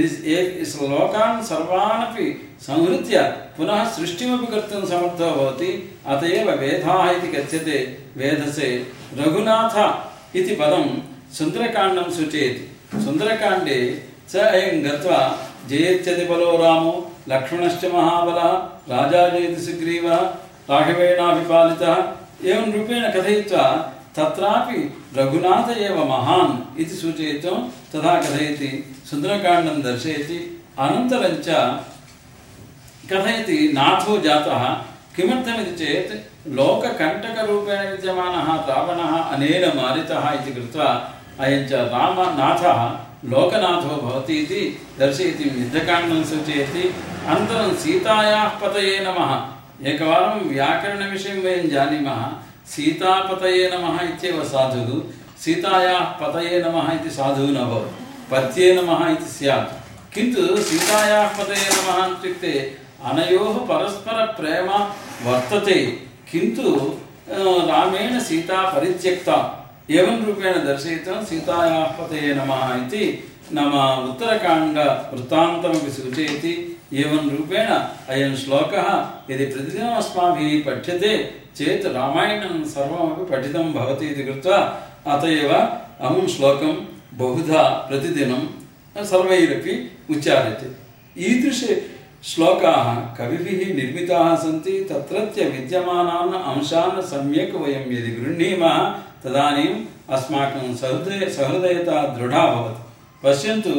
Speaker 1: यदि श्लोकान् सर्वान् अपि संहृत्य पुनः सृष्टिमपि कर्तुं समर्थो भवति, अत एव वेदाः इति कथ्यते। वेधसे रघुनाथ इति पदं सुन्दरकाण्डं सूचयति। सुन्दरकाण्डे स अयं गत्वा जयेत्यति बलो रामो लक्ष्मणश्च महाबलः राजा जयति सुग्रीवः राघवेणाभिपालितः एवं रूपेण कथयित्वा तत्रापि रघुनाथ एव महान् इति सूचयितुं तथा कथयति। सुन्दरकाण्डं दर्शयति। अनन्तरं च कथयति नाथो जातः। किमर्थमिति चेत् लोककण्टकरूपेण विद्यमानः रावणः अनेन मारितः इति कृत्वा अयं च रामनाथः लोकनाथो भवति इति दर्शयति। युद्धकाण्डं सूचयति। अनन्तरं सीतायाः पतये नमः। एकवारं व्याकरणविषयं वयं जानीमः। सीतापतये नमः इत्येव साधुः, सीतायाः पतये नमः इति साधुः न भवति, पत्ये नमः इति स्यात्। किन्तु सीतायाः पतये नमः इत्युक्ते अनयोः परस्परप्रेम वर्तते, किन्तु रामेण सीता परित्यक्ता एवं रूपेण दर्शयितुं सीतायाः पतये नमः इति नाम उत्तरकाण्ड वृत्तान्तमपि सूचयति। एवं रूपेण अयं श्लोकः यदि प्रतिदिनम् अस्माभिः पठ्यते चेत् रामायणं सर्वमपि पठितं भवति इति कृत्वा अत एव अमुं श्लोकं बहुधा प्रतिदिनं सर्वैरपि उच्चार्यते। ईदृशे श्लोकाः कविभिः निर्मिताः सन्ति। तत्रत्य विद्यमानान् अंशान् सम्यक् वयं यदि गृह्णीमः तदानीम् अस्माकं सहृदय सहृदयता दृढा भवति। पश्यन्तु,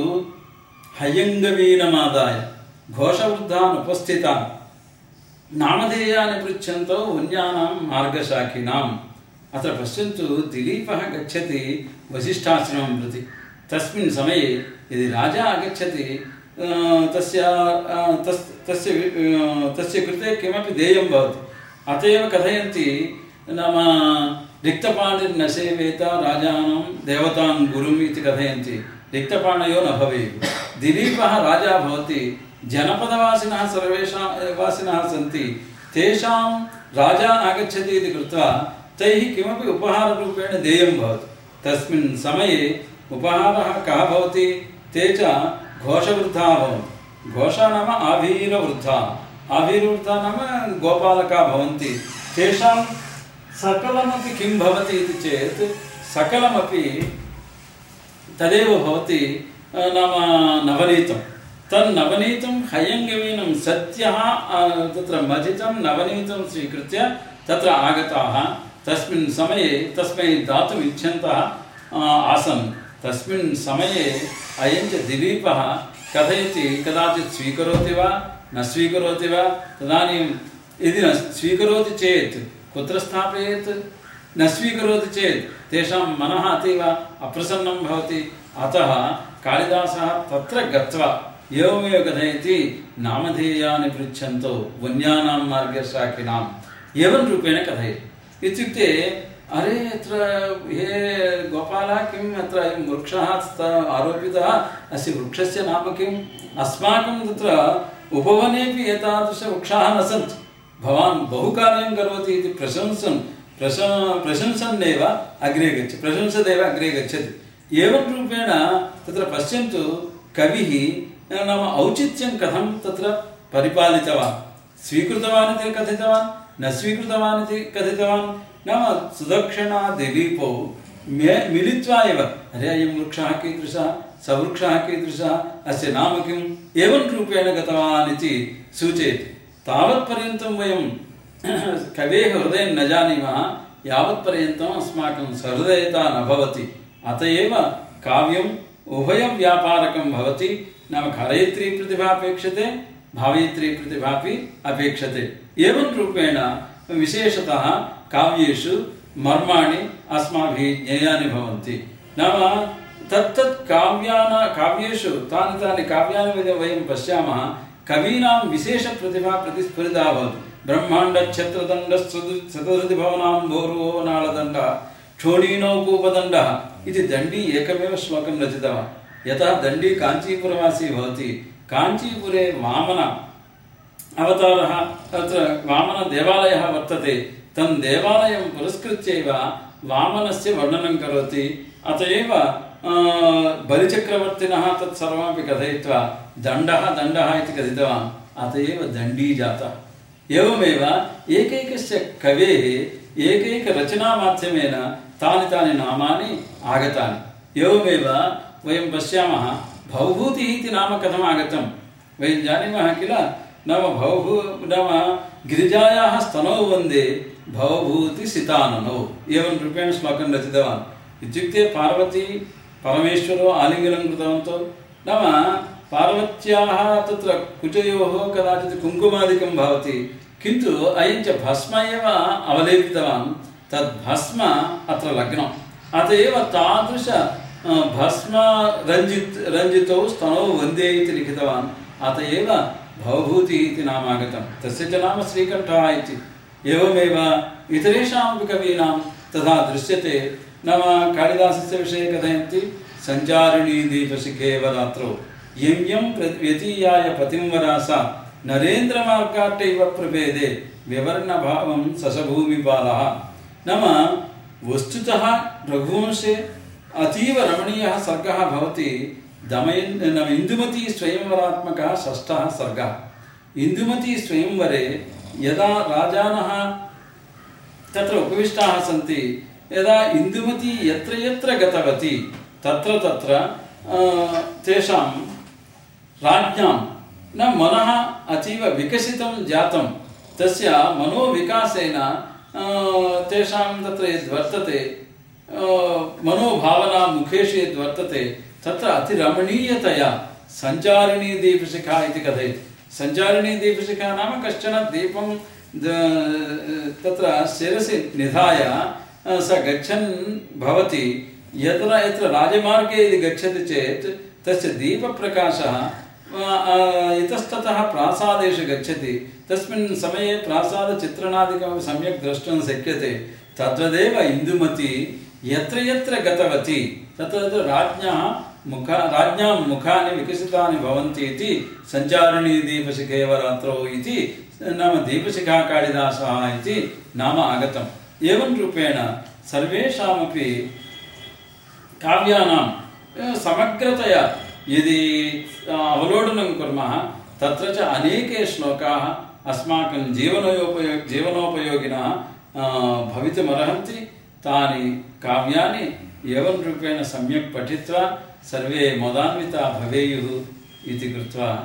Speaker 1: हयङ्गवीनमादाय घोषवृद्धान् उपस्थितान् नामधेयानि पृच्छन्तौ वन्यानां मार्गशाखिनाम्। अत्र पश्यन्तु, दिलीपः गच्छति वसिष्ठाश्रमं प्रति। तस्मिन् समये यदि राजा आगच्छति तस्य तस् तस्य तस्य कृते किमपि देयं भवति। अत एव कथयन्ति नाम रिक्तपाणिर्न सेवेत राजानं देवतान् गुरुम् इति कथयन्ति। रिक्तपाणयो न भवेयुः। दिलीपः राजा भवति। जनपदवासिनः सर्वेषां वासिनः सन्ति, तेषां राजा आगच्छति इति कृत्वा तैः किमपि उपहाररूपेण देयं भवति। तस्मिन् समये उपहारः कः भवति? ते च घोषवृद्धाः भवन्ति। घोषा नाम आभीरवृद्धाः। आभीरवृद्धाः नाम गोपालकाः भवन्ति। तेषां सकलमपि किं भवति इति चेत् सकलमपि तदेव भवति नाम नवनीतं तन्नवनीतं हयङ्गवीनं सद्यः तत्र मथितं नवनीतं स्वीकृत्य तत्र आगताः तस्मिन् समये तस्मै दातुम् इच्छन्तः आसन् तस्मिन् समये अयं च दिलीपः कथयति कदाचित् स्वीकरोति वा न स्वीकरोति वा तदानीं यदि न स्वीकरोति चेत् कुत्र स्थापयेत् न स्वीकरोति चेत् तेषां मनः अतीव अप्रसन्नं भवति अतः कालिदासः तत्र गत्वा एवमेव कथयति नामधेयानि पृच्छन्तो वन्यानां मार्गशाखिनाम् एवं रूपेण कथयति इत्युक्ते अरे अत्र हे गोपालः किम् अत्र अयं वृक्षः आरोपितः अस्य वृक्षस्य नाम किम् अस्माकं तत्र उपवनेपि एतादृशवृक्षाः न सन्ति भवान् बहुकार्यं करोति इति प्रशंसन् प्रश प्रशंसन्नेव अग्रे गच्छति प्रशंसदेव अग्रे गच्छति एवं रूपेण तत्र पश्यन्तु कविः नाम औचित्यं कथं तत्र परिपालितवान् स्वीकृतवान् इति कथितवान् न स्वीकृतवान् इति कथितवान् नाम सुदक्षिणा दिलीपौ मिलित्वा एव अरे अयं वृक्षः कीदृशः सवृक्षः कीदृशः अस्य नाम किम् एवं रूपेण गतवान् इति सूचयति तावत्पर्यन्तं वयं कवेः हृदयं न जानीमः यावत्पर्यन्तम् अस्माकं सहृदयता न भवति अत एव काव्यम् उभयव्यापारकं भवति नाम कवयित्री प्रतिभा अपेक्षते भावयित्री प्रतिभापि अपेक्षते एवं रूपेण विशेषतः काव्येषु मर्माणि अस्माभिः ज्ञेयानि भवन्ति नाम तत्तत् काव्याना काव्येषु तानि तानि काव्यानि वयं पश्यामः कवीनां विशेषप्रतिभा प्रतिस्फुरिता भवति ब्रह्माण्डच्छत्रदण्डशतधृतिभवनाम्भोरुहो नाळदण्डः क्षोणीनौकूपदण्डः इति दण्डी एकमेव श्लोकं रचितवान् यतः दण्डी काञ्चीपुरवासी भवति काञ्चीपुरे वामन अवतारः तत्र वामनदेवालयः वर्तते तं देवालयं पुरस्कृत्यैव वामनस्य वर्णनं करोति अत एव बलिचक्रवर्तिनः तत् सर्वमपि कथयित्वा दण्डः दण्डः इति कथितवान् अत एव दण्डी जातः एवमेव एकैकस्य कवेः एकैकरचनामाध्यमेन तानि तानि नामानि आगतानि एवमेव वयं पश्यामः भवभूतिः इति नाम कथम् आगतं वयं जानीमः किल नाम भवभू नाम गिरिजायाः स्तनौ वन्दे भवभूतिसिताननौ एवं रूपेण श्लोकं रचितवान् इत्युक्ते पार्वती परमेश्वरो आलिङ्गनं कृतवन्तौ नाम पार्वत्याः तत्र कुचयोः कदाचित् कुङ्कुमादिकं भवति किन्तु अयं च भस्म एव अवलेपितवान् तद् भस्म अत्र लग्नम् अत एव तादृश भस्म रञ्जित रञ्जितौ स्तनौ वन्दे इति लिखितवान् अत एव भवभूतिः इति नाम आगतं तस्य च नाम श्रीकण्ठः इति एवमेव इतरेषामपि कवीनां तथा दृश्यते नाम कालिदासस्य विषये कथयन्ति सञ्चारिणी दीपशिखेव रात्रौ यं यं व्यतीयाय पतिं वरासा नरेन्द्रमार्गाट्टैव प्रभेदे विवर्णभावं ससभूमिपालः नाम वस्तुतः रघुवंशे अतीव रमणीयः सर्गः भवति दमयन् नाम इन्दुमती स्वयंवरात्मकः षष्ठः सर्गः इन्दुमती स्वयंवरे यदा राजानः तत्र उपविष्टाः सन्ति यदा इन्दुमती यत्र यत्र गतवती तत्र तत्र तेषां राज्ञां न मनः अतीव विकसितं जातं तस्य मनोविकासेन तेषां तत्र यद्वर्तते मनोभावना मुखेषु यद्वर्तते तत्र अतिरमणीयतया सञ्चारिणी दीपशिखा इति कथयति सञ्चारिणी दीपशिखा नाम कश्चन दीपं तत्र शिरसि निधाय स गच्छन् भवति यत्र यत्र राजमार्गे यदि गच्छति चेत् तस्य दीपप्रकाशः इतस्ततः प्रासादेषु गच्छति तस्मिन् समये प्रासादचित्रणादिकमपि सम्यक् द्रष्टुं शक्यते तद्वदेव इन्दुमती यत्र यत्र गतवती तत्र तत्र राज्ञः मुख राज्ञां मुखानि विकसितानि भवन्ति इति सञ्चारिणी दीपशिखेव रात्रौ इति नाम दीपशिखा कालिदासः इति नाम आगतम् एवं रूपेण सर्वेषामपि काव्यानां समग्रतया यदि अवलोकनं कुर्मः तत्र च अनेके श्लोकाः अस्माकं जीवनोपयोग जीवनोपयोगिनः भवितुमर्हन्ति तानि काव्यानि एवं रूपेण सम्यक् पठित्वा सर्वे मोदान्विता भवेयुः इति कृत्वा